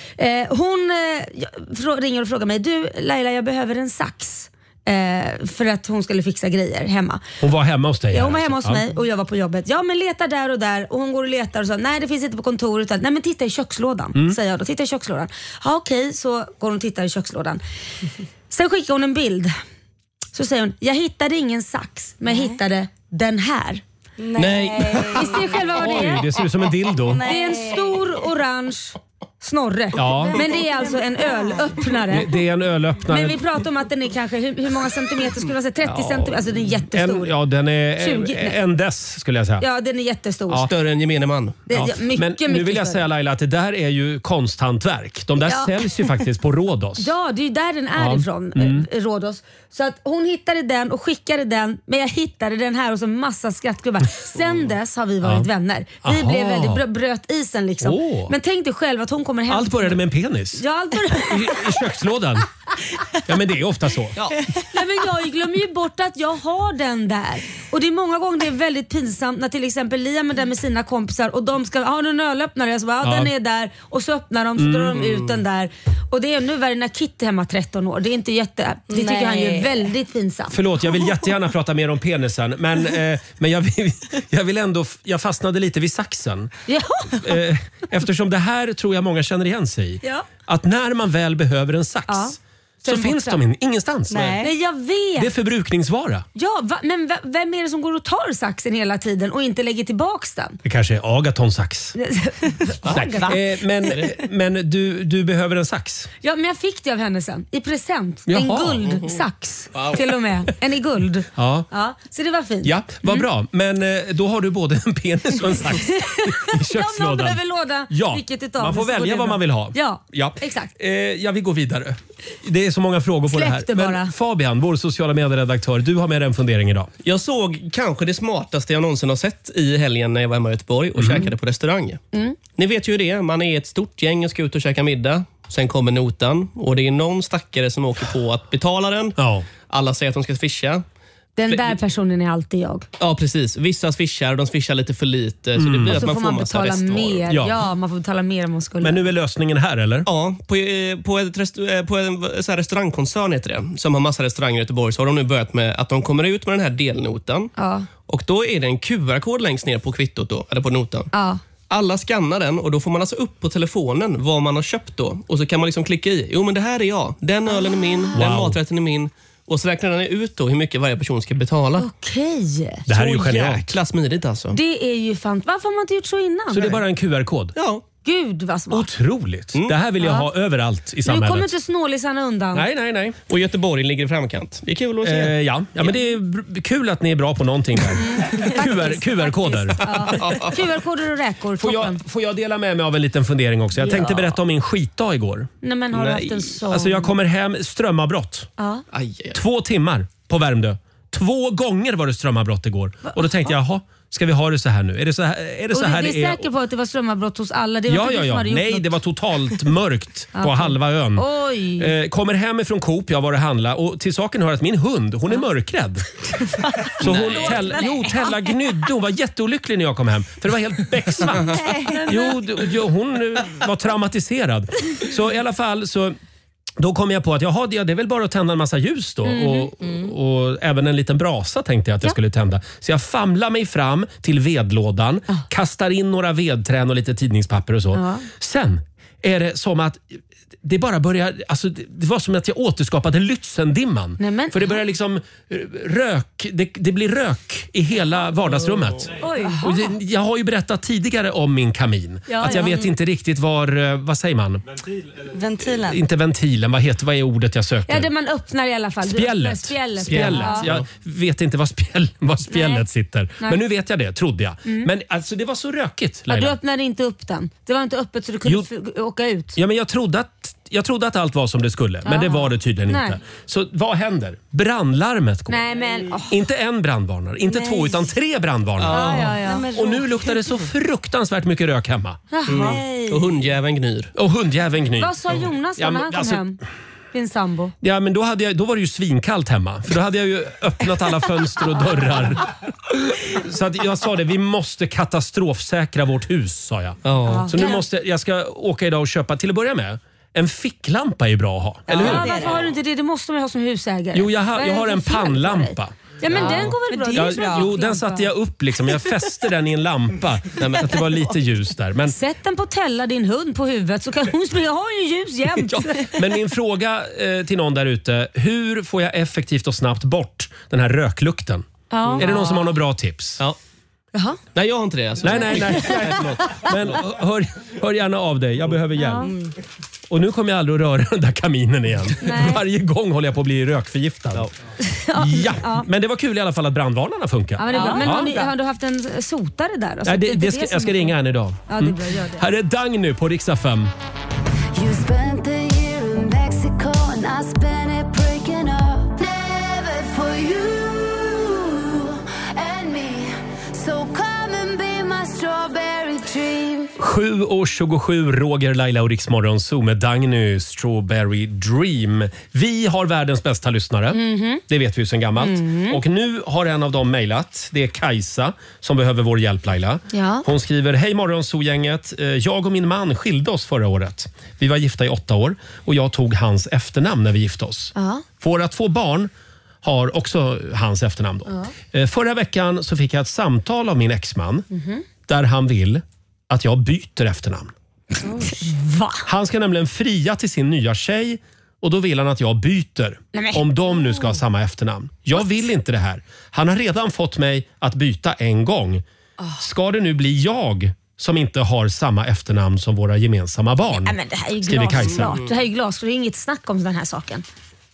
Hon ringer och frågar mig: du Laila, jag behöver en sax. För att hon skulle fixa grejer hemma. Hon var hemma hos dig? Ja, hon var hemma hos mig och jag var på jobbet. Ja, men leta där och där. Och hon går och letar och så: nej, det finns inte på kontoret. Nej, men titta i kökslådan, säger jag då. Titta i kökslådan. Ja, okej, så går hon och tittar i kökslådan. Sen skickar hon en bild. Så säger hon: jag hittade ingen sax, men jag hittade den här. Nej. Vi ser själva vad det är. Oj, det ser ut som en dildo. Det är en stor orange snorre. Ja. Men det är alltså en ölöppnare. Det är en ölöppnare. Men vi pratar om att den är kanske, hur många centimeter skulle jag säga? 30 centimeter, alltså den är jättestor. Den är en dess skulle jag säga. Ja, den är jättestor. Ja. Större än gemene man. Men nu vill jag säga Laila att det där är ju konsthantverk. De där säljs ju faktiskt på Rhodos. Ja, det är ju där den är ifrån, Rhodos. Så att hon hittade den och skickade den, men jag hittade den här och så massa skrattklubbar. Sen dess har vi varit vänner. Vi blev väldigt bröt isen liksom. Men tänk dig själv att hon kommer hem. Allt började med en penis. Ja, allt började... I kökslådan. Ja, men det är ofta så. Ja. Nej, men jag glömmer ju bort att jag har den där. Och det är många gånger det är väldigt pinsamt när till exempel Liam är där med sina kompisar och de ska ha en ölöppnare. Jag så bara, den är där. Och så öppnar de, så drar de ut den där. Och det är nu värre när Kitty hemma 13 år. Det är inte det tycker han ju är väldigt pinsamt. Förlåt, jag vill jättegärna prata mer om penisen. Men jag vill ändå, jag fastnade lite vid saxen. Ja. Eftersom det här tror jag många känner igen sig i. Ja. Att när man väl behöver en sax så finns de ingenstans. Nej, jag vet. Det är förbrukningsvara. Ja, men vem är det som går och tar saxen hela tiden och inte lägger tillbaks den? Det kanske är Agaton sax. Men du behöver en sax. Ja, men jag fick det av henne sen. I present. En guldsax. Till och med. En i guld. Ja. Så det var fint. Ja, vad bra. Men då har du både en penis och en sax i kökslådan. Ja, man behöver låda vilket utav man får välja vad man vill ha. Ja. Exakt. Vi går vidare. Det är så många frågor på det här. Men Fabian, vår sociala medieredaktör, du har med en fundering idag. Jag såg kanske det smartaste jag någonsin har sett i helgen när jag var hemma i Göteborg och käkade på restaurang. Ni vet ju det, man är ett stort gäng och ska ut och käka middag. Sen kommer notan och det är någon stackare som åker på att betala den. Alla säger att de ska swisha. Den där personen är alltid jag. Ja, precis. Vissa swishar, de swishar lite för lite. Så det blir Och att så man får får man massa betala restvaror. mer. Ja, man får betala mer än man skulle. Men nu är lösningen här, eller? Ja, på en så här restaurangkoncern heter det, som har massa restauranger i Göteborg, så har de nu börjat med att de kommer ut med den här delnotan. Ja. Och då är det en QR-kod längst ner på kvittot då, eller på notan. Ja. Alla skannar den och då får man alltså upp på telefonen vad man har köpt då. Och så kan man liksom klicka i. Jo, men det här är jag. Den ölen är min, den maträtten är min. Och så räknar den ut då hur mycket varje person ska betala. Okej. Det här är ju genialt. Jäkla smidigt alltså. Det är ju fan. Varför har man inte gjort så innan? Så det är bara en QR-kod? Ja. Gud vad smart. Otroligt. Det här vill jag ha överallt i Nu samhället. kommer inte snålisarna undan. Nej. Och Göteborg ligger i framkant. Det är kul att se. Ja, men det är kul att ni är bra på någonting där. QR-koder. QR-koder och räkor. Får jag dela med mig av en liten fundering också? Jag tänkte berätta om min skitdag igår. Nej, men har du haft en sån? Alltså jag kommer hem, strömavbrott. Ja. 2 timmar på Värmdö. 2 gånger var det strömavbrott igår. Och då tänkte jag, ska vi ha det så här nu? Är det så här det är säker på att det var strömavbrott hos alla? Det var inte du som hade gjort Nej, något. Det var totalt mörkt på halva ön. Oj. Kommer hem ifrån Coop, jag var och handla och till saken hör att min hund, hon är mörkrädd. Så hon Tella gnydde. Hon var jätteolycklig när jag kom hem. För det var helt becksvart. Hon var traumatiserad. Så i alla fall så... Då kom jag på att det är väl bara att tända en massa ljus då. Och även en liten brasa tänkte jag att jag skulle tända. Så jag famlar mig fram till vedlådan, kastar in några vedträn och lite tidningspapper och så. Sen är det som att det bara börjar, alltså det var som att jag återskapade Lützendimman. För det börjar liksom det blir rök i hela vardagsrummet. Och jag har ju berättat tidigare om min kamin. Att jag vet inte riktigt vad säger man? Ventilen. Inte ventilen, vad är ordet jag söker? Ja, det man öppnar i alla fall. Spjället. Ja. Jag vet inte var spjället sitter. Nej. Men nu vet jag det, trodde jag. Men alltså det var så rökigt, Laila. Du öppnade inte upp den. Det var inte öppet så du kunde åka ut. Ja, men jag trodde att allt var som det skulle, men det var det tydligen inte. Så vad händer? Brandlarmet går. Nej, men, Inte en brandvarnare, inte 2 utan 3 brandvarnare. Ja. Och nu luktar det så fruktansvärt mycket rök hemma. Och hundjäveln gnyr. Vad sa Jonas när han kom hem? Din sambo. Ja, men då var det ju svinkallt hemma. För då hade jag ju öppnat alla fönster och dörrar. Så att jag sa det, vi måste katastrofsäkra vårt hus, sa jag. Så nu jag ska åka idag och köpa, till att börja med, en ficklampa är ju bra att ha. Eller hur? Varför har du inte det? Det måste man ha som husägare. Jo, jag har en pannlampa. Ja, men den går väl bra? Jo, den satte jag upp liksom. Jag fäste den i en lampa. Att det var lite ljus där. Men... Sätt den på Tella, din hund, på huvudet så kan hon springa. Jag har ju ljus jämt. Men min fråga till någon där ute. Hur får jag effektivt och snabbt bort den här röklukten? Är det någon som har några bra tips? Ja. Jaha. Nej, jag har inte det. Alltså. Nej. Men hör gärna av dig. Jag behöver hjälp. Och nu kommer jag aldrig att röra den där kaminen igen. Varje gång håller jag på att bli rökförgiftad. Ja. Men det var kul i alla fall att brandvarnarna funkar. Ja, men det är bra. Men har du haft en sotare där? Alltså, jag ska ringa henne idag. Ja, det är bra, gör det. Här är Dang nu på Rix FM. You spent a year in Mexico and I spent it breaking up. Never for you and me. So come and be my strawberry dream. 7:27, Roger, Laila och Rix Morgon Zoo med Dagny, Strawberry Dream. Vi har världens bästa lyssnare. Det vet vi ju sedan gammalt. Och nu har en av dem mejlat. Det är Kajsa som behöver vår hjälp, Laila. Ja. Hon skriver: Hej Morgonzoo-gänget. Jag och min man skilde oss förra året. Vi var gifta i 8 år och jag tog hans efternamn när vi gifte oss. Våra 2 barn har också hans efternamn då. Förra veckan så fick jag ett samtal av min exman där han vill att jag byter efternamn. Va? Han ska nämligen fria till sin nya tjej och då vill han att jag byter om de nu ska ha samma efternamn. Jag vill inte det här. Han har redan fått mig att byta en gång. Ska det nu bli jag som inte har samma efternamn som våra gemensamma barn? Nej, men det här är ju glasklart. Det här är glasklart. Det är inget snack om den här saken.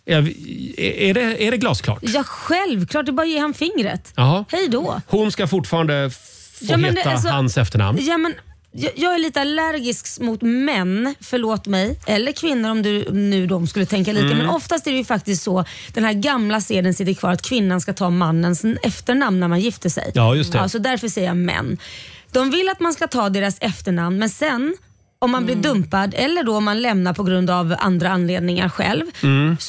Är det glasklart? Ja, självklart. Det är bara att ge han fingret. Jaha. Hej då. Hon ska fortfarande få heta hans efternamn. Ja, men jag är lite allergisk mot män, förlåt mig, eller kvinnor om de skulle tänka lika. Men oftast är det ju faktiskt så, den här gamla seden sitter kvar att kvinnan ska ta mannens efternamn när man gifter sig. Ja, just det. Så därför säger jag män. De vill att man ska ta deras efternamn, men sen om man blir dumpad eller då om man lämnar på grund av andra anledningar själv, så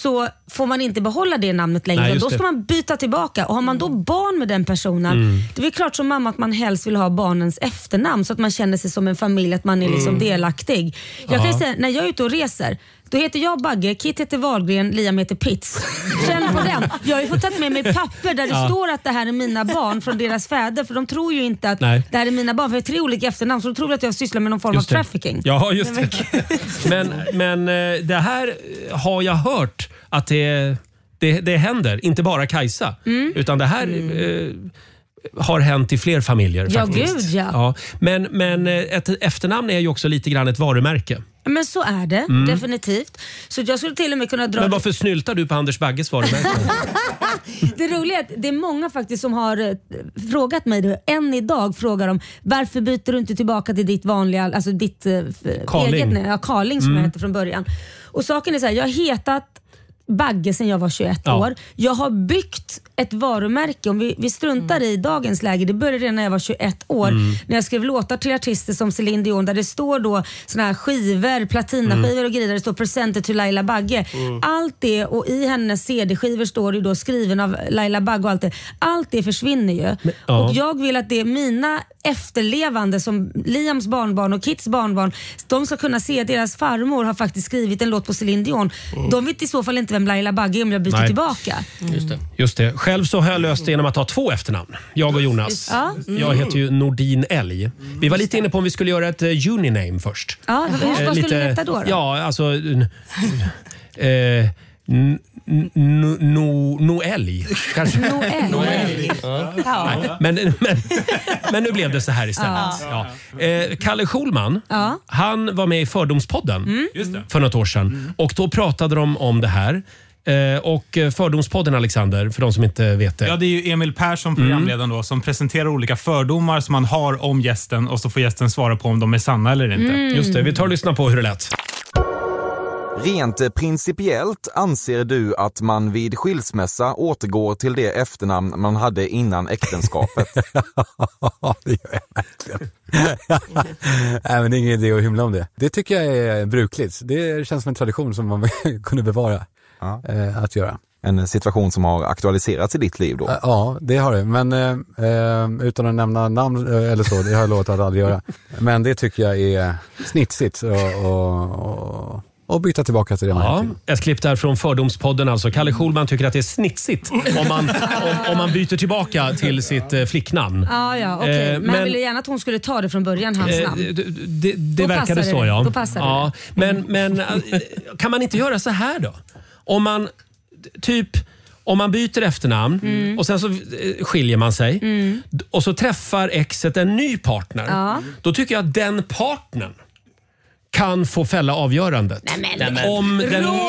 får man inte behålla det namnet längre. Nej, då ska man byta tillbaka. Och har man då barn med den personen, det är väl klart som mamma att man helst vill ha barnens efternamn så att man känner sig som en familj, att man är liksom delaktig. Jag kan ju säga, när jag är ute och reser, då heter jag Bagge, Kit heter Wahlgren, Liam heter Pitts. Känn på den. Jag har ju fått ta med mig papper där det står att det här är mina barn från deras fäder. För de tror ju inte att det här är mina barn. För jag har 3 olika efternamn, så de tror att jag sysslar med någon form av trafficking. Ja, just det. Men det här har jag hört att det händer. Inte bara Kajsa. Utan det här har hänt i fler familjer faktiskt. Gud, ja. Men ett efternamn är ju också lite grann ett varumärke. Men så är det, definitivt. Så jag skulle till och med kunna dra... Men varför snyltar du på Anders Bagges varumärke? Det roliga är att det är många faktiskt som har frågat mig det. Än idag frågar de, varför byter du inte tillbaka till ditt vanliga, alltså ditt eget, Carling som jag heter från början. Och saken är så här, jag har hetat Bagge sedan jag var 21 år. Jag har byggt ett varumärke. Om vi struntar i dagens läge. Det började redan när jag var 21 år. När jag skrev låtar till artister som Celine Dion, där det står då såna här skivor, platinaskivor och grejer, där det står presenter till Laila Bagge. Allt det, och i hennes CD-skivor står det då skriven av Laila Bagge och allt det. Allt det försvinner ju. Och jag vill att det är mina efterlevande, som Liams barnbarn och Kits barnbarn, de ska kunna se att deras farmor har faktiskt skrivit en låt på Celine Dion. De vet i så fall inte vem Laila Bagge är om jag byter tillbaka. Just det. Själv så har jag löst det genom att ha 2 efternamn. Jag och Jonas. Jag heter ju Nordin Älg. Vi var lite inne på om vi skulle göra ett uniname först. Ja, vad skulle det heta då? Ja, alltså... Noelg kanske. Noelg. Men nu blev det så här istället. Kalle Schulman, han var med i Fördomspodden för något år sedan. Och då pratade de om det här. Och Fördomspodden, Alexander, för de som inte vet det. Ja, det är ju Emil Persson, programledaren då, som presenterar olika fördomar som man har om gästen, och så får gästen svara på om de är sanna eller inte. Just det, vi tar och lyssnar på hur det lät. Rent principiellt anser du att man vid skilsmässa återgår till det efternamn man hade innan äktenskapet? Ja, det gör jag verkligen. Nej, men det är ingen idé att hymla om det. Det tycker jag är brukligt. Det känns som en tradition som man kunde bevara att göra. En situation som har aktualiserats i ditt liv då? Ja, det har det. Men utan att nämna namn eller så, det har jag lovat att aldrig göra. Men det tycker jag är snitsigt och byta tillbaka till det man till. Ett klipp där från Fördomspodden alltså. Kalle Schulman tycker att det är snitsigt om man byter tillbaka till sitt flicknamn. Okej. Men han ville gärna att hon skulle ta det från början, hans namn. Det verkade så, ja. Då passar det. Men kan man inte göra så här då? Om man byter efternamn och sen så skiljer man sig och så träffar exet en ny partner. Då tycker jag att den partnern kan få fälla avgörandet. Om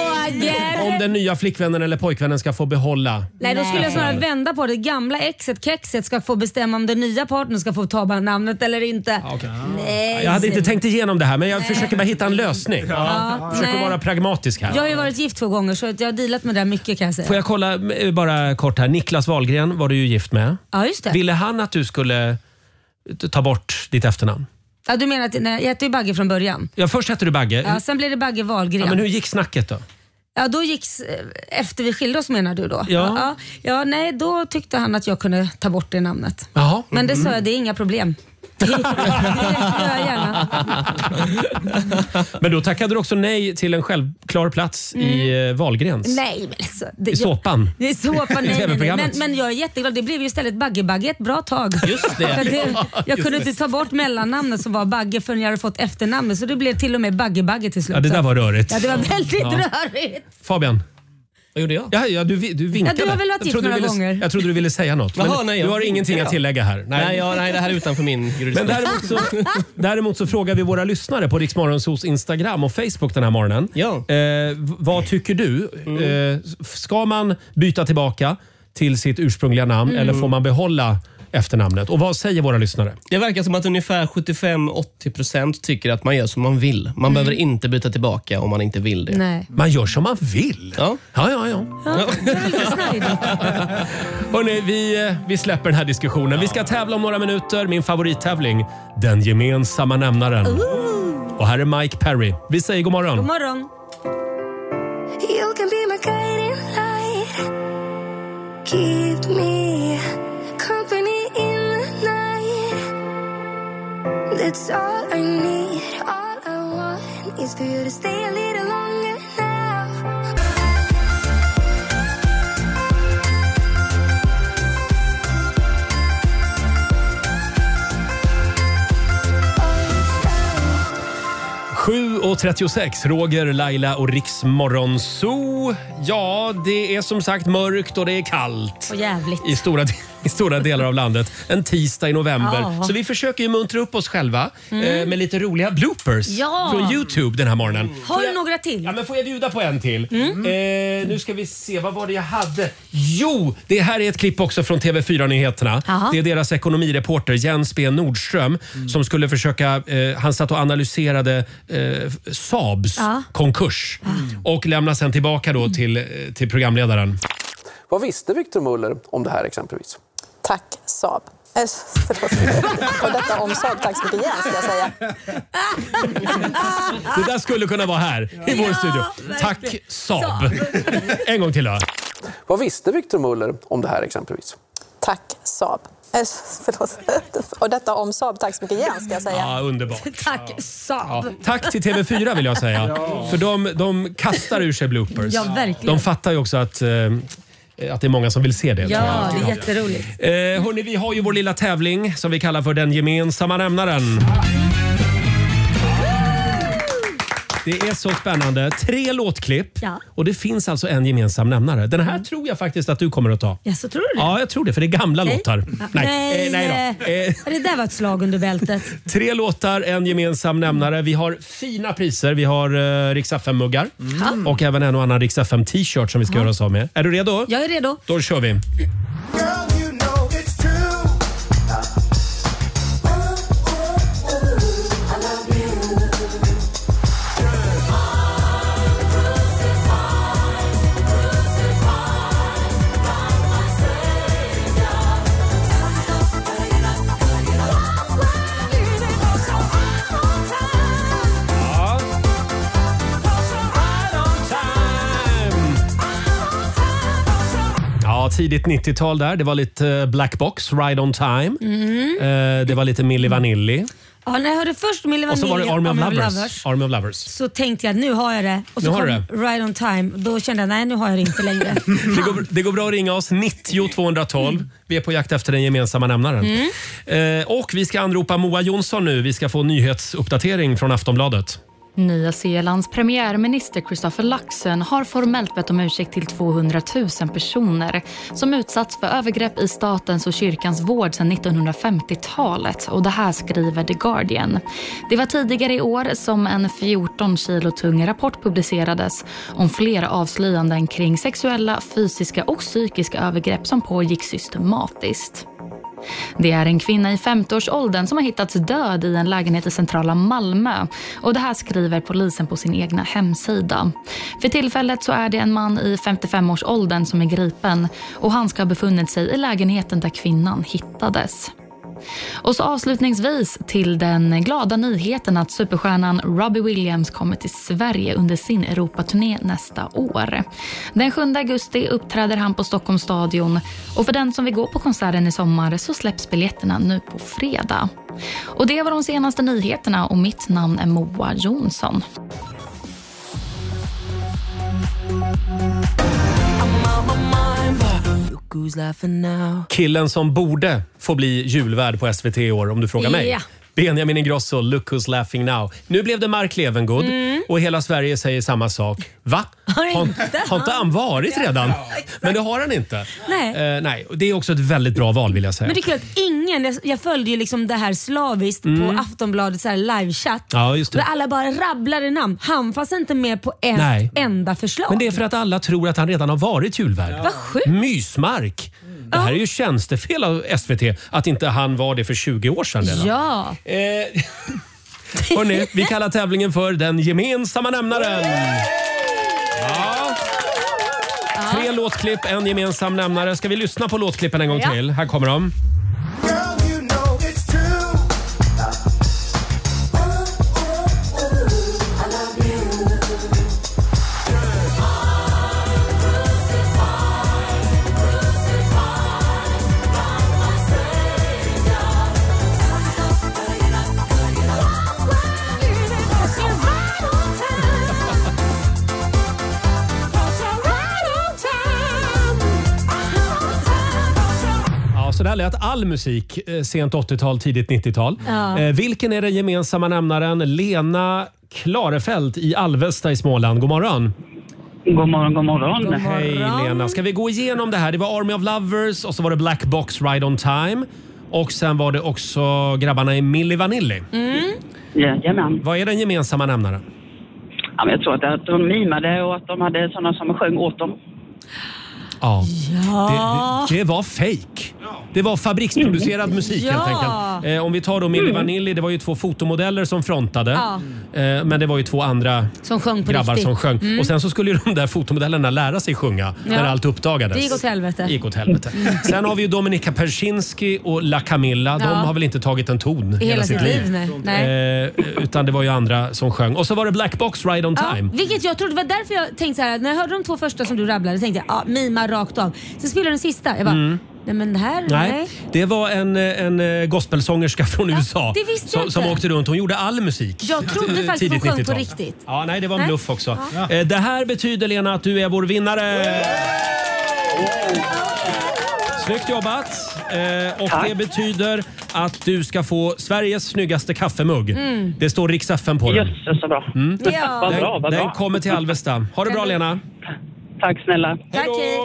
den nya flickvännen eller pojkvännen ska få behålla. Nej, då skulle jag snarare vända på det. Gamla kexet ska få bestämma om den nya partnern ska få ta namnet eller inte. Nej. Jag hade inte tänkt igenom det här, men jag försöker bara hitta en lösning. Försöker vara pragmatisk här. Jag har ju varit gift 2 gånger, så jag har dealat med det mycket, kan jag säga. Får jag kolla bara kort här. Niklas Wahlgren var du ju gift med. Ja, just det. Ville han att du skulle ta bort ditt efternamn? Ja, du menar att jag hette ju Bagge från början? Ja, först hette du Bagge. Ja, sen blev det Bagge Wahlgren. Ja, men hur gick snacket då? Ja, då gick efter vi skilde oss, menar du då? Ja, nej, då tyckte han att jag kunde ta bort det namnet. Jaha. Men det sa jag, det är inga problem. Det gör jag gärna. Men då tackade du också nej till en självklar plats i Wahlgrens. Nej, men alltså, i såpan. I såpan, nej. Men jag är jätteglad. Det blev ju istället Bagge ett bra tag. Just det. Jag kunde inte ta bort mellannamnet som var Bagge förrän jag hade fått efternamnet. Så det blev till och med Bagge till slut. Ja, det där var rörigt. Ja, det var väldigt rörigt. Fabian. Vad gjorde jag? Ja, du vinkade. Ja, du har väl varit gift några gånger. Jag trodde du ville säga något. Men du har ingenting att tillägga här. Nej, det här är utanför min juridik. Men däremot så frågar vi våra lyssnare på Rix Morgonzos Instagram och Facebook den här morgonen. Ja. Vad tycker du? Ska man byta tillbaka till sitt ursprungliga namn eller får man behålla efternamnet? Och vad säger våra lyssnare? Det verkar som att ungefär 75-80% tycker att man gör som man vill. Man behöver inte byta tillbaka om man inte vill det. Nej. Man gör som man vill? Ja. Ja, det är lite snarligt. Hörrni, vi släpper den här diskussionen. Vi ska tävla om några minuter. Min favorittävling, Den gemensamma nämnaren. Och här är Mike Perry. Vi säger god morgon. God morgon. You can be my guiding keep me company in the night. That's all I need. All I want is for you to stay a little longer now. Och 36, Roger, Laila och Riks Morgonzoo. Ja, det är som sagt mörkt och det är kallt. Och jävligt. I stora delar av landet. En tisdag i november. Ja. Så vi försöker ju muntra upp oss själva med lite roliga bloopers från YouTube den här morgonen. Har du några till? Ja, men får jag bjuda på en till? Nu ska vi se, vad var det jag hade? Jo, det här är ett klipp också från TV4-nyheterna. Det är deras ekonomireporter Jens B. Nordström som skulle försöka, han satt och analyserade Saabs konkurs och lämnar sen tillbaka då till programledaren. Vad visste Victor Muller om det här exempelvis? Tack Saab. Och detta om Saab, tack så mycket igen ska jag säga. Det där skulle kunna vara här i vår studio. Tack Saab. En gång till då. Vad visste Victor Muller om det här exempelvis? Tack Saab. Och detta om Saab, tack så mycket igen ska jag säga. Ja, underbart. Tack Saab. Ja, tack till TV4 vill jag säga. För de kastar ur sig bloopers. Ja, verkligen. De fattar ju också att det är många som vill se det. Ja, det är jätteroligt. Hörrni, vi har ju vår lilla tävling som vi kallar för den gemensamma nämnaren. Det är så spännande. 3 låtklipp och det finns alltså en gemensam nämnare. Den här tror jag faktiskt att du kommer att ta. Ja, så tror du det? Ja, jag tror det, för det är gamla låtar. Nej då. Det där var ett slag under bältet. 3 låtar, en gemensam nämnare. Vi har fina priser. Vi har Rix FM-muggar och även en och annan Rix FM t-shirt som vi ska göra oss av med. Är du redo? Jag är redo. Då kör vi. Tidigt 90-tal där. Det var lite Black Box, Ride on Time. Det var lite Milli Vanilli. Ja, när jag hörde först Milli Vanilli och så var det Army of Lovers. Så tänkte jag, nu har jag det. Och så nu kom det. Ride on Time. Då kände jag, nej nu har jag det inte längre. Det går bra att ringa oss 90 212. Vi är på jakt efter den gemensamma nämnaren. Och vi ska anropa Moa Jonsson nu. Vi ska få nyhetsuppdatering från Aftonbladet. Nya Zeelands premiärminister Christopher Luxon har formellt bett om ursäkt till 200 000 personer som utsatts för övergrepp i statens och kyrkans vård sedan 1950-talet. Och det här skriver The Guardian. Det var tidigare i år som en 14 kilo tung rapport publicerades om flera avslöjanden kring sexuella, fysiska och psykiska övergrepp som pågick systematiskt. Det är en kvinna i 50-årsåldern som har hittats död i en lägenhet i centrala Malmö. Och det här skriver polisen på sin egna hemsida. För tillfället så är det en man i 55-årsåldern som är gripen. Och han ska ha befunnit sig i lägenheten där kvinnan hittades. Och så avslutningsvis till den glada nyheten att superstjärnan Robbie Williams kommer till Sverige under sin Europaturné nästa år. Den 7 augusti uppträder han på Stockholms stadion och för den som vill gå på konserten i sommar så släpps biljetterna nu på fredag. Och det var de senaste nyheterna och mitt namn är Moa Jonsson. Killen som borde få bli julvärd på SVT i år om du frågar mig. Benjamin Ingrosso, Look Who's Laughing Now. Nu blev det Mark Levengood och hela Sverige säger samma sak. Va? Har inte han varit redan? Men det har han inte. Nej. Det är också ett väldigt bra val vill jag säga. Men det är klart, jag följde ju liksom det här slaviskt på Aftonbladets livechatt. Ja, just det. Där alla bara rabblade namn. Han fanns inte med på ett enda förslag. Men det är för att alla tror att han redan har varit julvärd. Vad sjukt. Mysmark. Det här är ju tjänstefel av SVT att inte han var det för 20 år sedan redan. Ja. Hörrni, vi kallar tävlingen för den gemensamma nämnaren. Ja. 3 låtklipp, en gemensam nämnare. Ska vi lyssna på låtklippen en gång till? Här kommer de. så där lät all musik sent 80-tal, tidigt 90-tal. Ja. Vilken är den gemensamma nämnaren? Lena Klarefelt i Alvesta i Småland. God morgon. God morgon, god morgon. God morgon. Hej Lena. Ska vi gå igenom det här? Det var Army of Lovers och så var det Black Box Ride on Time. Och sen var det också grabbarna i Milli Vanilli. Jajamän. Vad är den gemensamma nämnaren? Ja, men jag tror att de mimade och att de hade sådana som sjöng åt dem. Ja. Det var fake. Det var fabriksproducerad musik helt enkelt. Om vi tar då Milli Vanilli, det var ju 2 fotomodeller som frontade. Men det var ju 2 andra som sjöng på grabbar riktigt. som sjöng. Och sen så skulle ju de där fotomodellerna lära sig sjunga när allt uppdagades. Det gick åt helvete. Sen har vi ju Dominika Persinski och La Camilla. De har väl inte tagit en ton hela sitt liv. Nej. Utan det var ju andra som sjöng. Och så var det Black Box Ride on Time. Vilket jag trodde var därför jag tänkte så här, när jag hörde de 2 första som du rabblade tänkte jag, mima rakt av. Sen spelade den sista. Jag bara, nej men det här, nej. Det var en gospelsångerska från USA det visste jag som inte. åkte runt. Hon gjorde all musik. Jag trodde faktiskt hon sjöng på riktigt. Ja, nej, det var en bluff också. Det här betyder, Lena, att du är vår vinnare. Snyggt jobbat. Och det betyder att du ska få Sveriges snyggaste kaffemugg. Det står Rix FM på den. Jösses, så bra. Vad bra, vad Den bra. kommer till Alvesta. Ha det bra, Lena. Tack snälla. Tack.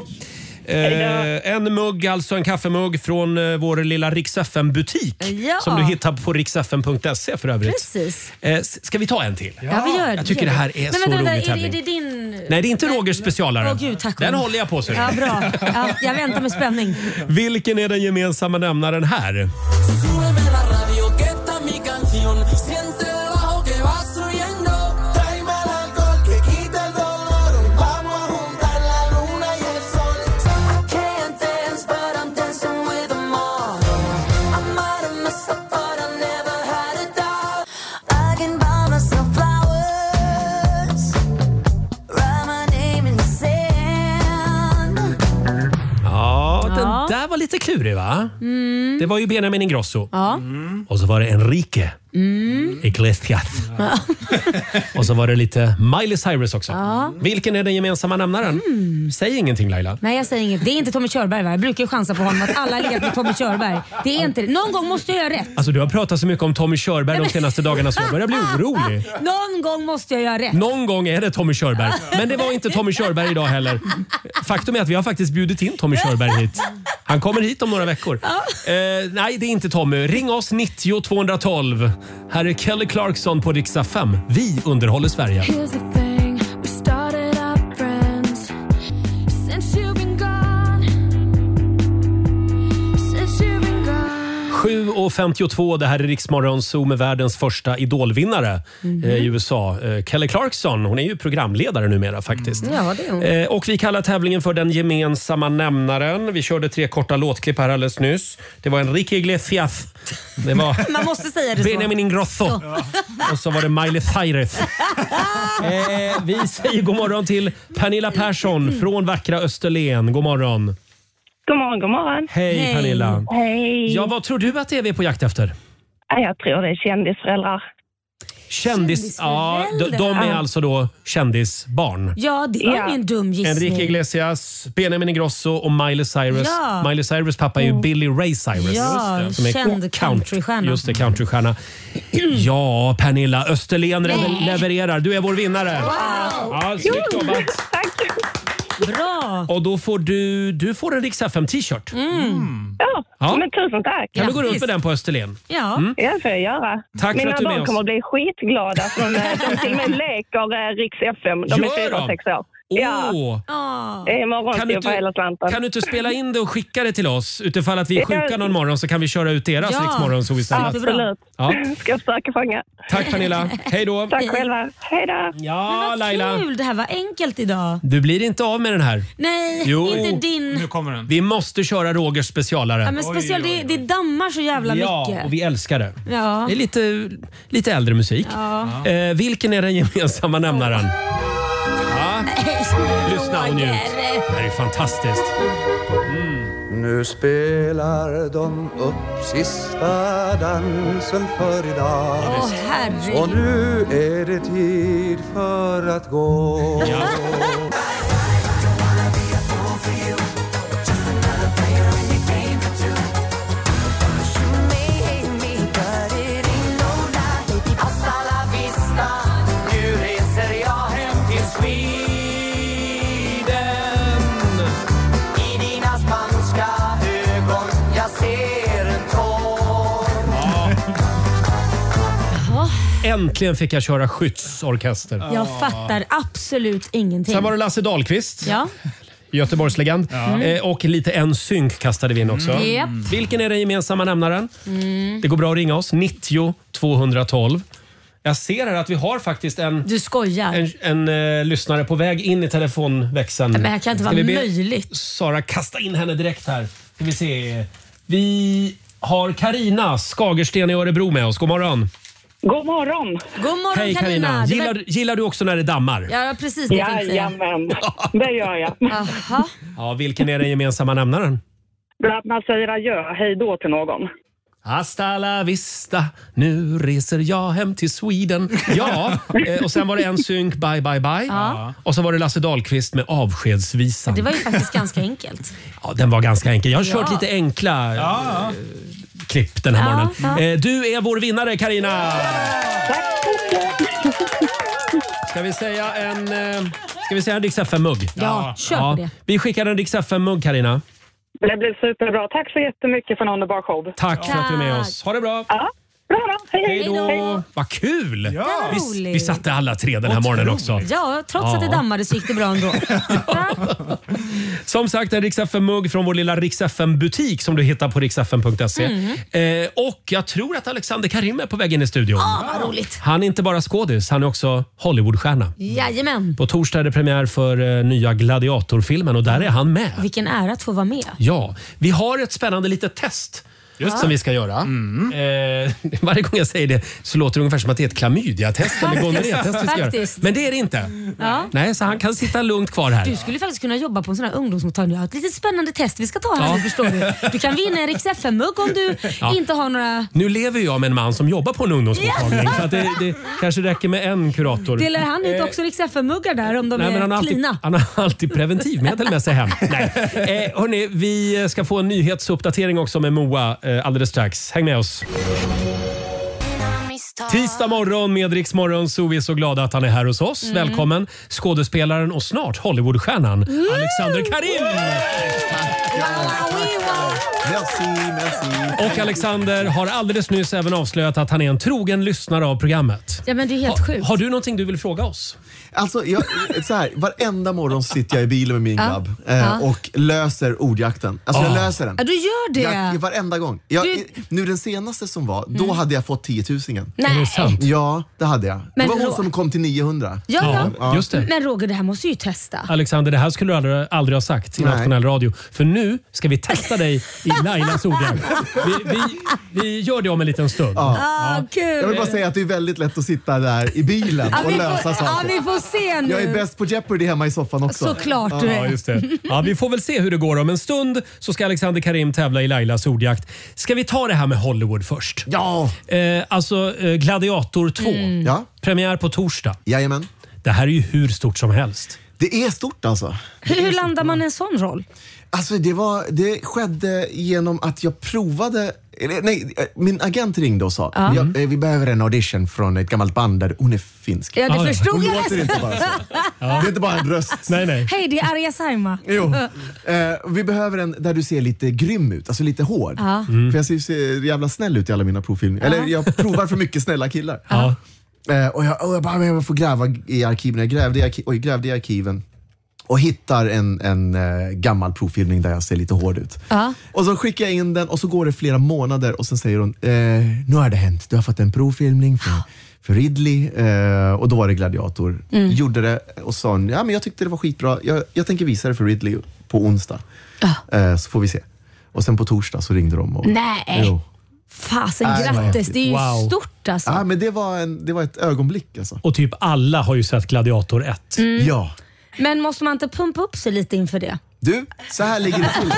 En mugg, alltså en kaffemugg från vår lilla Rix FM-butik som du hittar på rixfm.se för övrigt. Precis. Ska vi ta en till? Ja, vi gör det. Jag tycker det här är så rolig tävling. Är det din... Nej, det är inte Rogers specialare. Gud, tack. Den håller jag på så. Ja, bra. Ja, jag väntar med spänning. Vilken är den gemensamma nämnaren här? Det var lite klurig, va? Det var ju Benjamin Ingrosso. Och så var det Enrique Iglesias. Och så var det lite Miley Cyrus också. Vilken är den gemensamma nämnaren? Säg ingenting, Laila. Nej, jag säger inget. Det är inte Tommy Körberg, va? Jag brukar chansa på honom att alla ligger med Tommy Körberg. Det är inte det. Någon gång måste jag göra rätt. Alltså, du har pratat så mycket om Tommy Körberg de senaste dagarna så jag börjar bli orolig. Någon gång måste jag göra rätt. Någon gång är det Tommy Körberg. Men det var inte Tommy Körberg idag heller. Faktum är att vi har faktiskt bjudit in Tommy Körberg hit. Han kommer hit om några veckor. Nej, det är inte Tommy. Ring oss 90 212. Här är Kelly Clarkson på Rix FM. Vi underhåller Sverige. 7:52, det här är Rix Morgon Zoo med världens första idolvinnare i USA. Kelly Clarkson, hon är ju programledare numera faktiskt. Ja, det är hon. Och vi kallar tävlingen för den gemensamma nämnaren. Vi körde 3 korta låtklipp här alldeles nyss. Det var Enrique Iglesias. Det var man måste säga det så. Benjamin Ingrosso. Och så var det Miley Cyrus. Vi säger god morgon till Pernilla Persson från vackra Österlen. God morgon. God morgon, god morgon. Hej Pernilla. Hej. Ja, vad tror du att det är vi är på jakt efter? Jag tror det är kändisföräldrar. Ja, de är alltså då kändisbarn. Ja, det var ingen dum gissning. Enrique Iglesias, Benjamin Ingrosso och Miley Cyrus. Ja. Miley Cyrus pappa är ju Billy Ray Cyrus. Ja, som är känd countrystjärna. Just det, countrystjärna. Ja, Pernilla, Österlen levererar. Du är vår vinnare. Wow. Ja, snyggt jobbat. Tack. Bra. Och då får du får en Rix FM t-shirt. Ja, men tusen tack. Kan du gå runt med den på Österlen? Ja. Ja, det får jag göra. Tack för att du är med Mina barn oss. kommer att bli skitglada. De till och med leker Rix FM. De är 4 och 6 år. Ja. Det är morgonstid på hela slanten. Kan du inte spela in det och skicka det till oss? Utifall att vi är sjuka någon morgon så kan vi köra ut deras Rix Morgon så istället. Absolut. Ja. Ska jag försöka fånga. Tack Pernilla. Hej då. Tack själva. Hej då. Ja, Vad Laila. kul, det här var enkelt idag. Du blir inte av med den här. Nej, Jo. inte din. Nu kommer den. Vi måste köra Rogers specialare. Ja, men speciellt, det dammar så jävla Ja, mycket. och vi älskar det. Ja. Det är lite äldre musik. Ja. Vilken är den gemensamma nämnaren? Ja. Lyssna och njut. Det här är fantastiskt. Nu spelar de upp sista dansen för idag. Åh, herregud. Och nu är det tid för att gå. Äntligen fick jag köra skyddsorkester. Jag fattar absolut ingenting. Sen var det Lasse Dahlqvist. Ja. Göteborgslegend. Och lite NSYNC kastade vi in också. Yep. Vilken är den gemensamma nämnaren? Det går bra att ringa oss. 90 212. Jag ser här att vi har faktiskt Du skojar. en lyssnare på väg in i telefonväxeln. Men det här kan inte vara möjligt. Sara, kasta in henne direkt här. Ska vi se. Vi har Carina Skagersten i Örebro med oss. God morgon. God morgon. God morgon, Hej Carina. Gillar du också när det dammar? Ja, precis det jag tänkte säga. Jajamän, det gör jag. Aha. Ja, vilken är den gemensamma nämnaren? Att man säger adjö, hej då till någon. Hasta la vista, nu reser jag hem till Sweden. Ja, och sen var det NSYNC, bye bye bye. Ja. Och så var det Lasse Dahlqvist med Avskedsvisan. Det var ju faktiskt ganska enkelt. Ja, den var ganska enkel. Jag har kört lite enkla klipp den här morgonen. Ja. Du är vår vinnare, Carina. Ska vi säga en Rix FM-mugg? Ja, kör på det. Vi skickar en Rix FM-mugg, Carina. Det blir superbra. Tack så jättemycket för en underbar show. Tack för att du är med oss. Ha det bra. Ja, bra. Hej då. Vad kul! Ja. Vi satte alla tre den här morgonen också. Ja, trots att det dammade så gick det bra ändå. Som sagt, en Rix FM-mugg från vår lilla Rix FM-butik som du hittar på rixfm.se. Och jag tror att Alexander Karim är på väg in i studion. Vad roligt. Han är inte bara skådis, han är också Hollywoodstjärna. Jajamän. På torsdag är det premiär för nya Gladiatorfilmen och där är han med. Vilken ära att få vara med. Ja, vi har ett spännande litet test som vi ska göra. Varje gång jag säger det så låter det ungefär som att det är ett klamydia-test eller gonorré-test vi ska göra. Men det är det inte. Ja. Nej, så han kan sitta lugnt kvar här. Du skulle faktiskt kunna jobba på en sån här ungdomsmottagning. Jag har ett litet spännande test vi ska ta här nu, förstår du. Du kan vinna en Rix FM-mugg om du inte har några... Nu lever jag med en man som jobbar på en ungdomsmottagning så att det kanske räcker med en kurator. Delar han ut också Rix FM-muggar där om de är klina? Han har alltid preventivmedel med sig hem. Nej. Hörrni, vi ska få en nyhetsuppdatering också med Moa alldeles strax. Häng med oss. Tisdag morgon med Rix Morgon, så vi är så glada att han är här hos oss. Välkommen skådespelaren och snart Hollywoodstjärnan Alexander Karim. Merci. Och Alexander har alldeles nyss även avslöjat att han är en trogen lyssnare av programmet. Ja, men det är helt sjukt. Har du någonting du vill fråga oss? Alltså, så här, varenda morgon sitter jag i bilen med min grabb och löser ordjakten. Alltså jag löser den. Ja, du gör det. Varenda gång. Nu den senaste som var, då hade jag fått 10 000. Nej. Är det sant? Ja, det hade jag. Men det var hon som kom till 900. Ja. Just det. Men Roger, det här måste ju testa. Alexander, det här skulle du aldrig ha sagt i nationell radio. För nu ska vi testa dig i Lailas ordjakt. Vi gör det om en liten stund. Kul. Jag vill bara säga att det är väldigt lätt att sitta där i bilen och lösa saker. Ja, vi får se nu. Jag är bäst på Jeopardy hemma i soffan också. Såklart du är. Ja, just det. Ja, vi får väl se hur det går. Om en stund så ska Alexander Karim tävla i Lailas ordjakt. Ska vi ta det här med Hollywood först? Ja! Alltså Gladiator 2. Ja. Premiär på torsdag. Jajamän. Det här är ju hur stort som helst. Det är stort alltså. Hur landar man en sån roll? Alltså det skedde genom att jag provade... min agent ringde och sa vi behöver en audition från ett gammalt band där hon är finsk. Ja, det förstod jag. Hon låter inte bara så. Det är inte bara en röst. Nej. Hej, det är Arja Saima. Jo. Vi behöver en där du ser lite grym ut, alltså lite hård. För jag ser jävla snäll ut i alla mina provfilmer. Eller jag provar för mycket snälla killar. Och jag bara, men jag får gräva i arkiven. Jag grävde i arkiven. Och hittar en gammal provfilmning där jag ser lite hård ut. Och så skickar jag in den och så går det flera månader och sen säger hon, nu har det hänt. Du har fått en provfilmning för Ridley och då var det Gladiator. Gjorde det och sa, men jag tyckte det var skitbra. Jag tänker visa det för Ridley på onsdag. Så får vi se. Och sen på torsdag så ringde de. Och, nej. Fasen, grattis. Det är ju stort alltså. Ja, men det var ett ögonblick alltså. Och typ alla har ju sett Gladiator 1. Ja. Men måste man inte pumpa upp sig lite inför det? Du, så här ligger det till.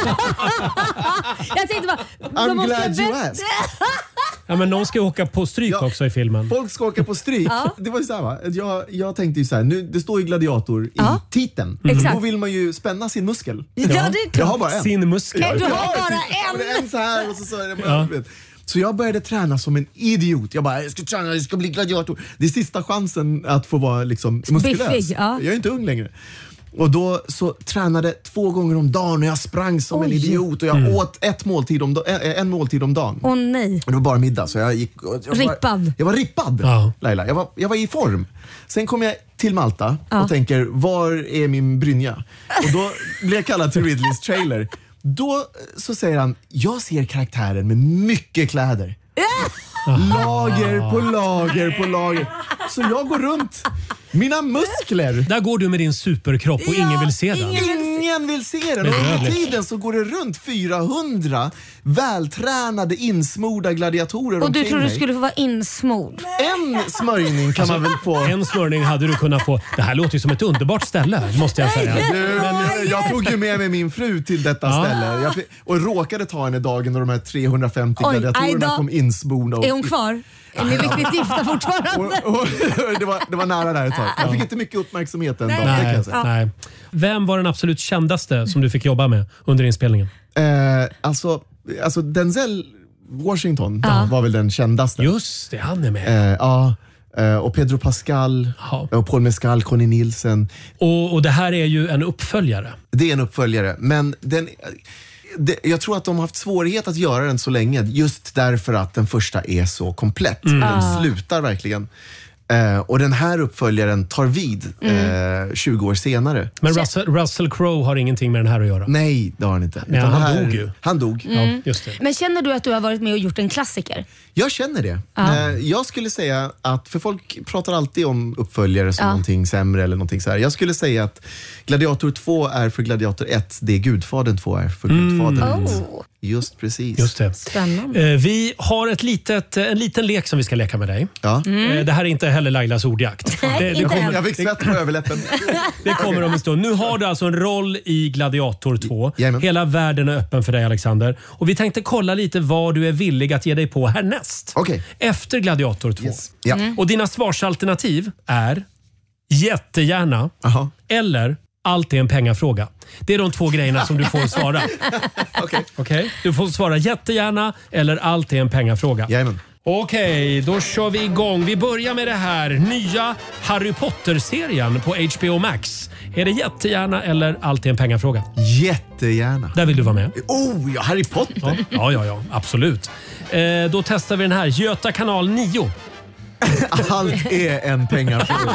Jag tänkte bara... I'm glad you asked. Ja, men någon ska åka på stryk också i filmen. Folk ska åka på stryk. Det var ju så här, va? Jag tänkte ju så här, nu, det står ju Gladiator i titeln. Då vill man ju spänna sin muskel. Ja, det är klart. Jag har bara en. Sin muskel. Du har bara en så här och så är det bara... Så jag började träna som en idiot. Jag bara, jag ska bli gladiator. Det är sista chansen att få vara liksom muskulös. Biffig, Jag är inte ung längre. Och då så tränade 2 gånger om dagen och jag sprang som en idiot och jag åt en måltid om dagen. Åh nej. Och det var bara middag så jag gick... Rippad. Jag var rippad, Laila. Jag var i form. Sen kom jag till Malta och tänker, var är min brynja? Och då blev jag kallad till Ridleys trailer. Då så säger han, jag ser karaktären med mycket kläder. Lager på lager på lager. Så jag går runt. Mina muskler. Där går du med din superkropp och ingen vill se den. Ingen vill se den. Och under tiden så går det runt 400 vältränade, insmorda gladiatorer. Och du tror du skulle få vara insmord? En smörjning kan man väl få. En smörning hade du kunnat få. Det här låter ju som ett underbart ställe, måste jag säga. Men jag tog ju med mig min fru till detta ställe. Och råkade ta henne dagen när de här 350 gladiatorerna kom insmorda. Är hon kvar? Är ni riktigt gifta fortfarande? Det var nära där ett tag. Jag fick inte mycket uppmärksamhet den dagen. Nej. Vem var den absolut kändaste som du fick jobba med under inspelningen? Alltså Denzel Washington var väl den kändaste. Just det, han är med. Och Pedro Pascal och Paul Mescal, Connie Nielsen. Och det här är ju en uppföljare. Det är en uppföljare, men jag tror att de har haft svårighet att göra den så länge just därför att den första är så komplett. Den slutar verkligen. Och den här uppföljaren tar vid 20 år senare. Men Russell Crowe har ingenting med den här att göra? Nej, det har han inte. Nej, han dog ju. Han dog. Ja, just det. Men känner du att du har varit med och gjort en klassiker? Jag känner det. Jag skulle säga att, för folk pratar alltid om uppföljare som någonting sämre eller någonting så här. Jag skulle säga att Gladiator 2 är för Gladiator 1, det Gudfadern 2 är för Gudfadern 1. Just precis. Just det. Spännande. Vi har en liten lek som vi ska leka med dig. Ja. Det här är inte heller Lailas ordjakt. Jag fick svett på överläppen. Det kommer om en stund. Nu har du alltså en roll i Gladiator 2. Hela världen är öppen för dig, Alexander. Och vi tänkte kolla lite vad du är villig att ge dig på härnäst. Okay. Efter Gladiator 2. Yes. Och dina svarsalternativ är jättegärna eller allt är en pengafråga. Det är de 2 grejerna som du får svara. Okej. Du får svara jättegärna eller allt är en pengafråga. Okej, då kör vi igång. Vi börjar med det här. Nya Harry Potter-serien på HBO Max. Är det jättegärna eller allt är en pengafråga? Jättegärna. Där vill du vara med? Ja, Harry Potter. Ja, absolut. Då testar vi den här. Göta kanal 9. Allt är en pengafråga.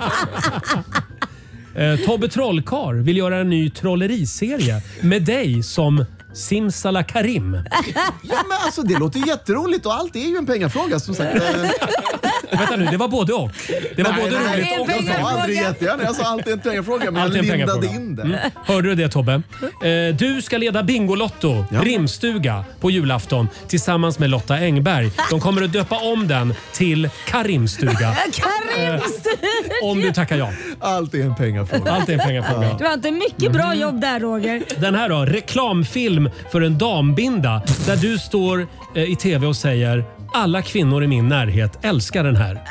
Tobbe Trollkarl vill göra en ny trolleriserie med dig som Simsala Karim. Ja, men alltså det låter jätteroligt och allt är ju en pengafråga som sagt. Vänta nu, det var både och. Det var både roligt och jag sa aldrig jättegärna. Jag sa allt är en pengafråga, men jag lindade in det. Hörde du det, Tobbe? Du ska leda Bingolotto, Rimstuga, på julafton tillsammans med Lotta Engberg. De kommer att döpa om den till Karimstuga. Om du tackar ja. Allt är en pengafråga. Allt är en pengafråga. Du har inte mycket bra jobb där, Roger. Den här då, reklamfilm för en dambinda där du står i tv och säger alla kvinnor i min närhet älskar den här.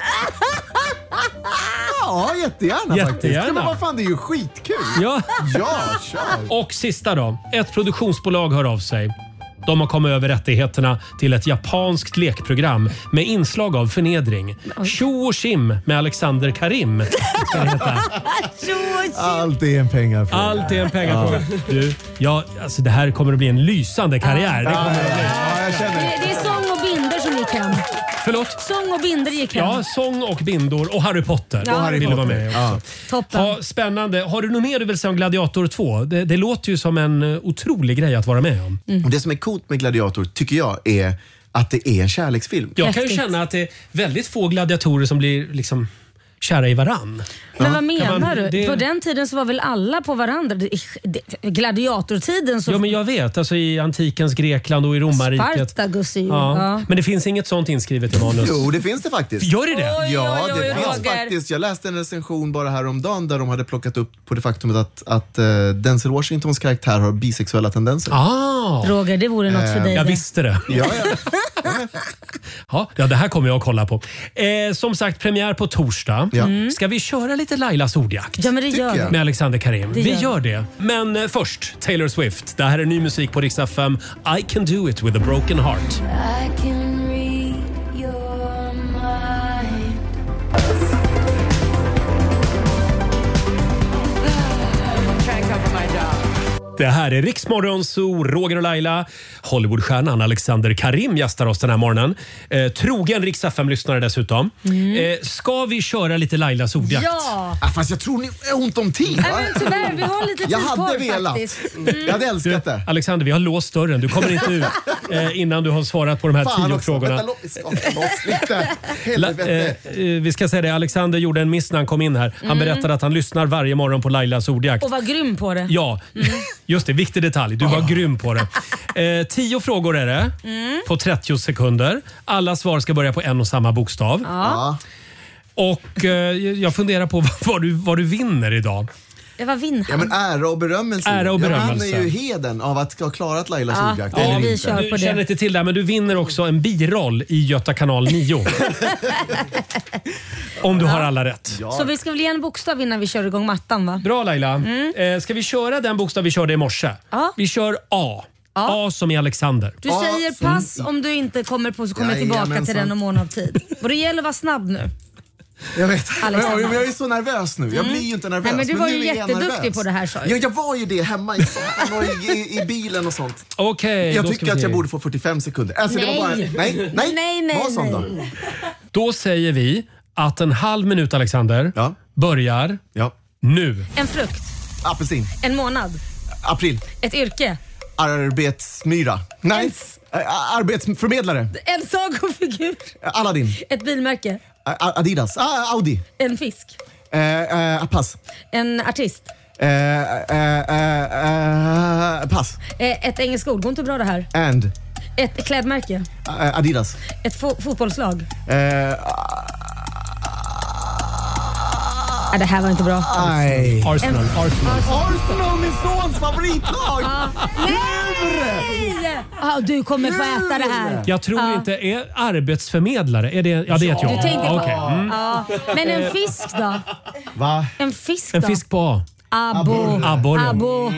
Ja, jättegärna faktiskt. Men vad fan, det är ju skitkul. Ja, kör. Och sista då, ett produktionsbolag hör av sig. De har kommit över rättigheterna till ett japanskt lekprogram med inslag av förnedring. Tjo och Kim med Alexander Karim. Allt är en pengafråga. Allt är en pengafråga. Du, alltså det här kommer att bli en lysande karriär. Det kommer att bli. Jag känner det. Det är sång och binder som gick hem. Förlåt? Sång och binder gick hem. Ja, sång och bindor och Harry Potter. Ja, Harry Potter. Vara med också. Toppen. Spännande. Har du något mer du vill säga om Gladiator 2? Det låter ju som en otrolig grej att vara med om. Och det som är coolt med Gladiator tycker jag är att det är en kärleksfilm. Jag kan ju känna att det är väldigt få gladiatorer som blir liksom kära i varann. Men vad menar du? På den tiden så var väl alla på varandra? Gladiatortiden så... Ja, men jag vet. Alltså i antikens Grekland och i romarriket. Spartacus ju. Men det finns inget sånt inskrivet i manus. Jo, det finns det faktiskt. Gör det det? Ja, det finns faktiskt. Jag läste en recension bara häromdagen där de hade plockat upp på det faktumet att Denzel Washingtons karaktär har bisexuella tendenser. Roger, det vore något för dig. Jag visste det. Ja, det här kommer jag att kolla på. Som sagt, premiär på torsdag. Ska vi köra lite Lailas ordjakt? Ja, men det gör vi. Med Alexander Karim. Vi gör det. Men först, Taylor Swift. Det här är ny musik på Rix FM. I can do it with a broken heart. I can read your mind. Det här är Riksmorgon Zoo, Roger och Laila. Hollywoodstjärnan Alexander Karim gästar oss den här morgonen. Trogen Rix FM-lyssnare dessutom. Ska vi köra lite Lailas ordjakt? Ja! Fast jag tror ni är ont om tid. Nej, men tyvärr, vi har lite tid jag hade kvar velat. faktiskt. Jag hade älskat det. Alexander, vi har låst dörren. Du kommer inte ut innan du har svarat på de här 10 frågorna. Vi ska säga det, Alexander gjorde en miss när han kom in här. Han berättade att han lyssnar varje morgon på Lailas ordjakt. Och var grym på det. Ja, just det. Viktig detalj. Du var grym på det. 10 frågor är det på 30 sekunder. Alla svar ska börja på en och samma bokstav. Ja. Och jag funderar på vad du vinner idag. Vad vinner han? Ja, men ära och berömmelse. Ära och berömmelse. Han är ju heden av att ha klarat Lailas ordjakt. Ja, vi kör på du det. känner inte till det, men du vinner också en biroll i Göta kanal 9. Om du har alla rätt. Ja. Så vi ska väl ge en bokstav innan vi kör igång mattan, va? Bra Laila. Ska vi köra den bokstav vi körde i morse? Ja. Vi kör A. A som i Alexander. Du säger pass om du inte kommer på, så kommer jag tillbaka till den om mån av tid. Och det gäller att vara snabb nu. Jag vet. Alexander. Jag är så nervös nu. Jag blir ju inte nervös. Nej, men du var nu ju är jag jätteduktig nervös. på det här, sa Ja, jag var ju det hemma i soffan och i bilen och sånt. Okej, jag då tycker ska att vi jag se. borde få 45 sekunder. Alltså, det var bara, nej. Vad sån då? Då säger vi att en halv minut, Alexander, börjar nu. En frukt. Apelsin. En månad. April. Ett yrke. Arbetsmyra. Nej. Arbetsförmedlare. En sagofigur. Aladdin. Ett bilmärke. Adidas. Audi. En fisk. Pass. En artist. Pass. Ett engelskt ord. Går inte bra det här. And. Ett klädmärke. Adidas. Ett fotbollslag. Det här var inte bra. Arsenal. Arsenal, min sons favoritlag! Nej! Du kommer få äta det här. Jag tror inte är arbetsförmedlare. Är det, det är ett ja. Du tänkte på. Okej. Ja. Men en fisk då? Va? En fisk då? En fisk på A. Abborre.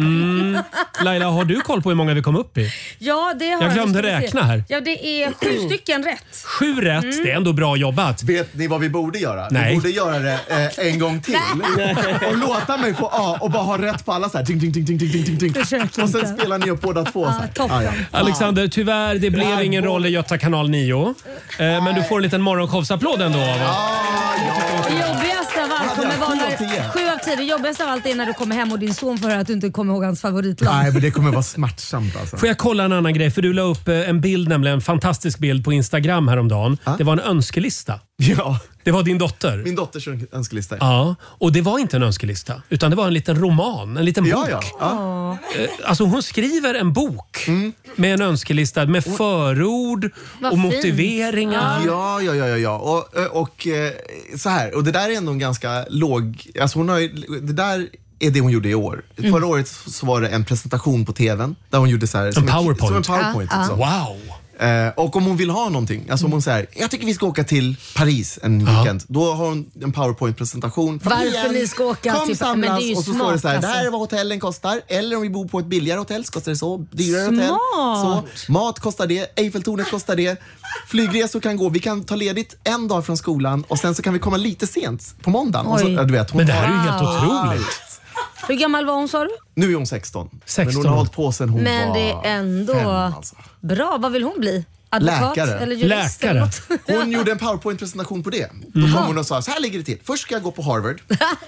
Laila, har du koll på hur många vi kom upp i? Ja, det har jag glömde räkna här. Ja, det är 7 stycken rätt. 7 rätt, det är ändå bra jobbat. Vet ni vad vi borde göra? Nej. Vi borde göra det en gång till. Och låta mig få A och bara ha rätt på alla så här. Ding, ding, ding, ding, ding, ding, ding. Och sen spelar ni upp båda två. Så här. Alexander, tyvärr, det blev ingen roll i Göta kanal 9. Men du får en liten morgonshowsapplåd ändå. Det jobbigaste av allt kommer vara när 7 av 10. Det jobbigaste av allt är när du kommer hem och din son får höra att du inte kommer ihåg hans favoritlag. Nej, men det kommer vara smärtsamt alltså. Får jag kolla en annan grej? För du la upp en bild, nämligen en fantastisk bild på Instagram häromdagen. Det var en önskelista. Ja. Det var din dotter. Min dotters önskelista. Ja, och det var inte en önskelista, utan det var en liten roman, en liten bok. Ja. Alltså hon skriver en bok med en önskelista med förord och motiveringar. Ja. Och så här, och det där är ändå en ganska låg, alltså hon har det där är det hon gjorde i år. Förra året så var det en presentation på tvn där hon gjorde så här, som en PowerPoint. Wow. Och om hon vill ha någonting, alltså om hon säger jag tycker vi ska åka till Paris en weekend, då har hon en PowerPoint-presentation. Varför ni ska åka till Paris, men det är ju och så smart, står det så här, alltså. det här är vad hotellen kostar, eller om vi bor på ett billigare hotell så kostar det så, dyrare hotell. Så, mat kostar det, Eiffeltornet kostar det, flygresor kan gå, vi kan ta ledigt en dag från skolan och sen så kan vi komma lite sent på måndagen. Och så, du vet, men det här är ju helt otroligt. Hur gammal var hon, sa du? Nu är hon 16. Men hon har hållit på sen hon men var det är ändå 5, alltså. Bra. Vad vill hon bli? Advokat eller jurist? Läkare. Hon gjorde en PowerPoint-presentation på det. Då kom hon och sa, så här ligger det till. Först ska jag gå på Harvard.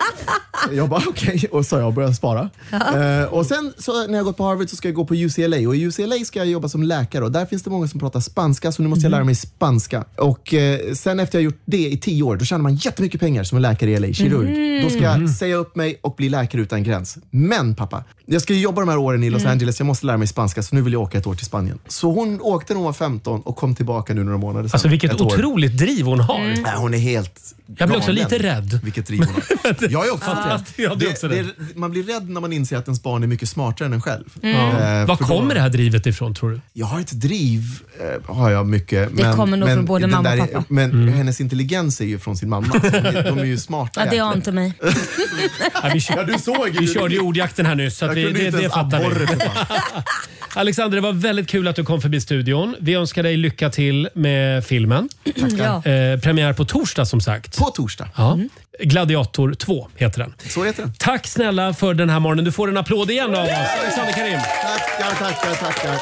Jag bara okej. Och så jag började spara. Och sen så när jag gått på Harvard så ska jag gå på UCLA. Och i UCLA ska jag jobba som läkare. Och där finns det många som pratar spanska. Så nu måste jag lära mig spanska. Och sen efter jag gjort det i 10 år, då tjänar man jättemycket pengar som en läkare i LA, kirurg. Då ska jag säga upp mig och bli läkare utan gräns. Men pappa, jag ska ju jobba de här åren i Los Angeles. Jag måste lära mig spanska, så nu vill jag åka ett år till Spanien. Så hon åkte när hon var 15 och kom tillbaka nu några månader sedan. Alltså vilket otroligt driv hon har. Nej, hon är helt Jag blir också lite rädd. Vilket driv hon har. Jag är också rädd. Ja, det är också rädd. Man blir rädd när man inser att ens barn är mycket smartare än en själv. Var kommer det här drivet ifrån, tror du? Jag har ett driv, har jag mycket. Det kommer nog från både mamma och pappa. Men hennes intelligens är ju från sin mamma. De är ju smarta. Ja, det har inte mig. Du såg ju. Vi körde ju ordjakten här nyss, så att det fattar vi. Alexander, det var väldigt kul att du kom förbi studion. Vi önskar dig lycka till med filmen. Tackar. Premiär på torsdag som sagt. På torsdag. Ja. Gladiator 2 heter den. Så heter den. Tack snälla för den här morgonen. Du får en applåd igen av oss. Alexander Karim. Tackar.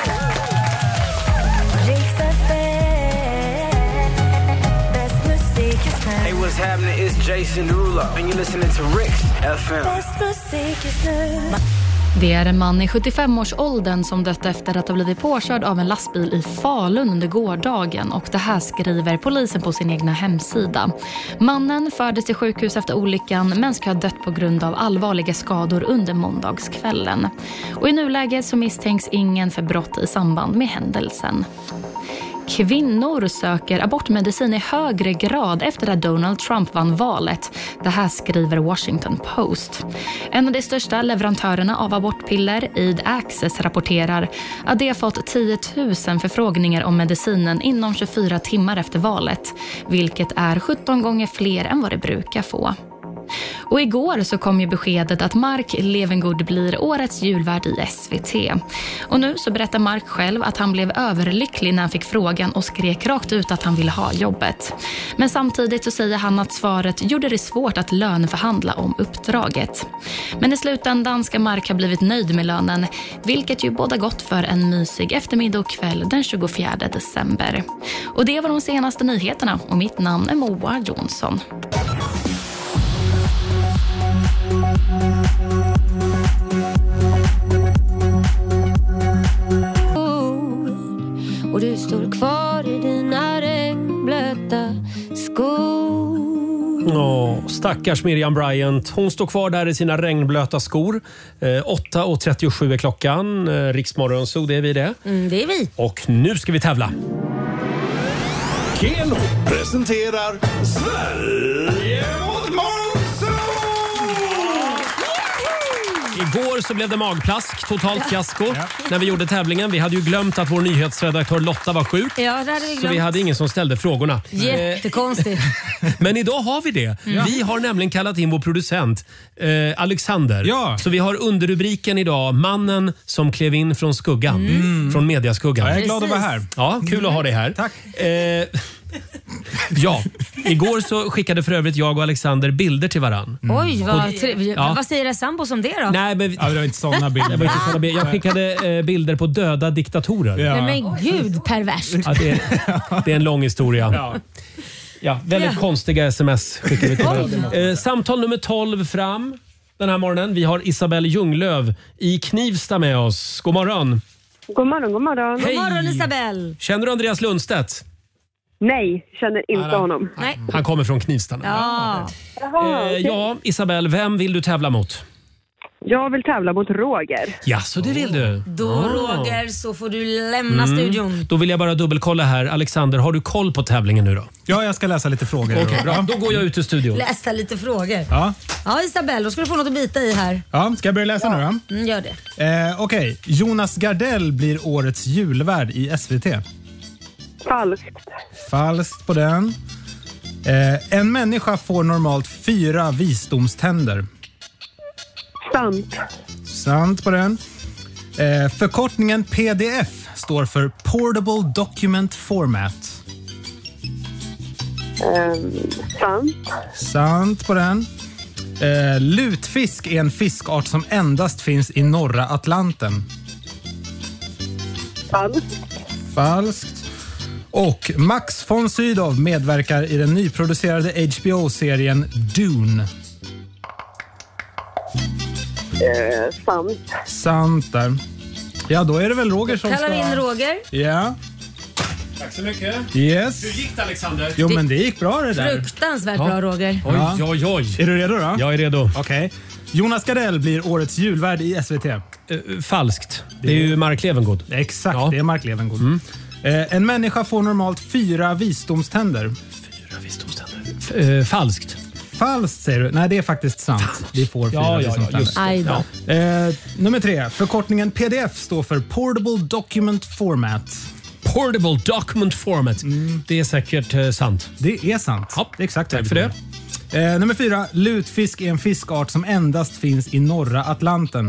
Hey, what's happening? It's Jason Derulo, and you're listening to Rix FM. Det är en man i 75-årsåldern som dött efter att ha blivit påkörd av en lastbil i Falun under gårdagen, och det här skriver polisen på sin egna hemsida. Mannen fördes till sjukhus efter olyckan men ska ha dött på grund av allvarliga skador under måndagskvällen. Och i nuläget så misstänks ingen för brott i samband med händelsen. Kvinnor söker abortmedicin i högre grad efter att Donald Trump vann valet. Det här skriver Washington Post. En av de största leverantörerna av abortpiller, Aid Access, rapporterar att de har fått 10 000 förfrågningar om medicinen inom 24 timmar efter valet, vilket är 17 gånger fler än vad det brukar få. Och igår så kom ju beskedet att Mark Levengood blir årets julvärd i SVT. Och nu så berättar Mark själv att han blev överlycklig när han fick frågan och skrek rakt ut att han ville ha jobbet. Men samtidigt så säger han att svaret gjorde det svårt att löneförhandla om uppdraget. Men i slutändan ska Mark ha blivit nöjd med lönen, vilket ju båda gott för en mysig eftermiddag och kväll den 24 december. Och det var de senaste nyheterna, och mitt namn är Moa Jonsson. Och du står kvar i dina regnblöta skor. Stackars Miriam Bryant. Hon står kvar där i sina regnblöta skor. 8:37 är klockan. Riksmorgon, så det är vi det. Det är vi. Och nu ska vi tävla. Keno presenterar Sverige mot Monzo! Igår så blev det magplask, totalt fiasko när vi gjorde tävlingen. Vi hade ju glömt att vår nyhetsredaktör Lotta var sjuk. Ja, det hade vi glömt. Så vi hade ingen som ställde frågorna. Jättekonstigt. Men idag har vi det. Vi har nämligen kallat in vår producent Alexander. Så vi har underrubriken idag: mannen som klev in från skuggan. Från mediaskuggan. Jag är glad att vara här. Ja, kul att ha dig här. Tack. Ja, igår så skickade för övrigt jag och Alexander bilder till varann. Oj, vad säger era sambos om det då? Nej, men det var inte såna bilder. Jag skickade bilder på döda diktatorer. Men gud, perverst. Ja, det är en lång historia. Ja, väldigt konstiga sms skickade vi till varandra. Samtal nummer 12 fram den här morgonen. Vi har Isabelle Ljunglöv i Knivsta med oss. God morgon. God morgon, god morgon. God morgon, Isabelle. Känner du Andreas Lundstedt? Nej, känner inte honom. Nej. Han kommer från Knivsta. Ja. Ja, Isabelle, vem vill du tävla mot? Jag vill tävla mot Roger. Ja, så det vill du. Då Roger, så får du lämna studion. Då vill jag bara dubbelkolla här. Alexander, har du koll på tävlingen nu då? Ja, jag ska läsa lite frågor. Okej, bra. Då går jag ut ur studion. Läsa lite frågor. Ja. Ja, Isabelle, då ska du få något att bita i här. Ja, ska jag börja läsa nu då? Gör det. Okej. Jonas Gardell blir årets julvärd i SVT. Falskt. Falskt på den. En människa får normalt 4 visdomständer. Sant. Sant på den. Förkortningen PDF står för Portable Document Format. Sant. Sant på den. Lutfisk är en fiskart som endast finns i norra Atlanten. Falskt. Falskt. Och Max von Sydow medverkar i den nyproducerade HBO-serien Dune. Sant. Sant där. Ja, då är det väl Roger som kallar ska... in Roger. Ja. Tack så mycket. Yes. Hur gick det, Alexander? Jo, men det gick bra det där. Fruktansvärt bra, Roger. Oj. Är du redo då? Jag är redo. Okej. Jonas Gardell blir årets julvärd i SVT. Falskt. Det är ju Mark Levengood. Exakt, det är Mark Levengood. En människa får normalt 4 visdomständer. 4 visdomständer. Falskt. Falskt säger du? Nej, det är faktiskt sant. Vi får 4 visdomständer. Nummer 3. Förkortningen PDF står för Portable Document Format. Portable Document Format. Det är säkert sant. Det är sant. Ja, det är exakt. Tack för det. Nummer 4. Lutfisk är en fiskart som endast finns i norra Atlanten.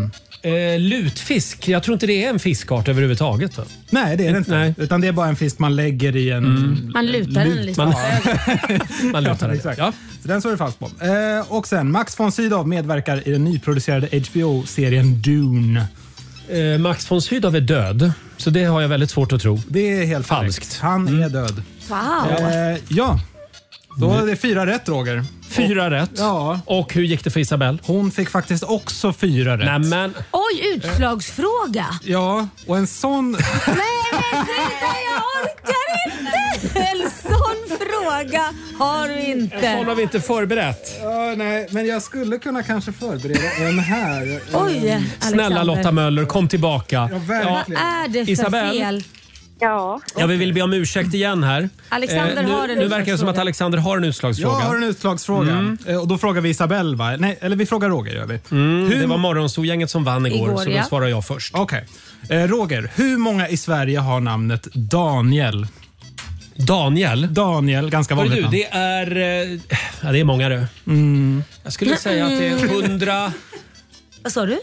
Lutfisk. Jag tror inte det är en fiskart överhuvudtaget. Va? Nej, det är det inte. Nej. Utan det är bara en fisk man lägger i en... Man lutar den lite. Man lutar den. Exakt. Ja. Så den står det fast på. Och sen, Max von Sydow medverkar i den nyproducerade HBO-serien Dune. Max von Sydow är död. Så det har jag väldigt svårt att tro. Det är helt falskt. Han är död. Wow. Ja. Då är det 4 rätt, Roger. 4 rätt? Ja. Och hur gick det för Isabelle? Hon fick faktiskt också 4 rätt. Nämen. Oj, utslagsfråga. Ja, och en sån... Nej, men sluta, jag orkar inte. En sån fråga har vi inte. En sån har vi inte förberett. Nej, men jag skulle kunna kanske förbereda en här. Oj, Snälla Lotta Möller, kom tillbaka. Ja, verkligen. Vad är det för Isabelle? fel? Ja. Jag vill be om ursäkt igen här. Alexander har en nu verkar det som att Alexander har en utslagsfråga. Jag har en utslagsfråga. Och då frågar vi Isabelle, va? Nej, eller vi frågar Roger, gör vi. Det var Morgonzoo-gänget som vann igår så då svarar jag först. Okej. Roger, hur många i Sverige har namnet Daniel? Daniel, ganska vanligt namn. Det är många det. Jag skulle säga att det är 100... Vad sa du?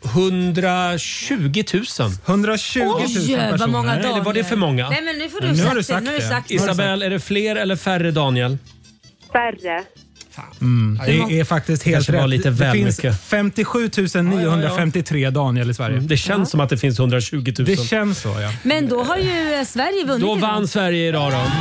120 000. 120 000 personer. Vad många Daniel. Eller var det för många? Nej, men nu får du sagt det. Isabelle, är det fler eller färre Daniel? Färre. Det är faktiskt helt rätt. Lite väl det finns mycket. 57 953 Daniel i Sverige. Det känns som att det finns 120 000. Det känns så, ja. Men då har ju Sverige vunnit. Då vann Sverige idag då.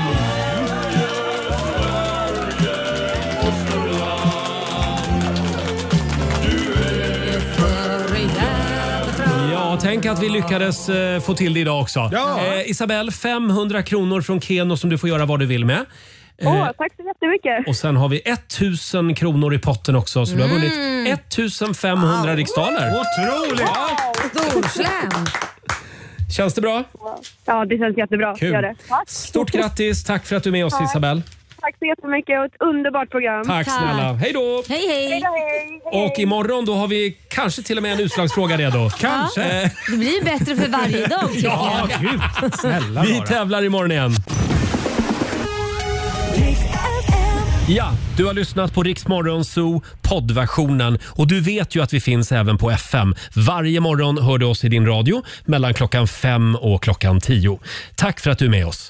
Tänk att vi lyckades få till det idag också. Ja. Isabelle, 500 kronor från Keno som du får göra vad du vill med. Tack så jättemycket. Och sen har vi 1000 kronor i potten också. Så du har vunnit 1500 riksdaler. Otroligt! Storslam. Känns det bra? Ja, det känns jättebra. Kul. Gör det. Tack. Stort grattis. Tack för att du är med oss, Isabelle. Tack så jättemycket och ett underbart program. Tack snälla. Hej då! Hej, hej. Och imorgon då har vi kanske till och med en utslagsfråga redo. Kanske. Ja, det blir bättre för varje dag, tycker Ja, jag. gud. Snälla Vi Laura. tävlar imorgon igen. Ja, du har lyssnat på Rix Morgonzoo poddversionen och du vet ju att vi finns även på FM. Varje morgon hör du oss i din radio mellan klockan 5 och klockan 10. Tack för att du är med oss.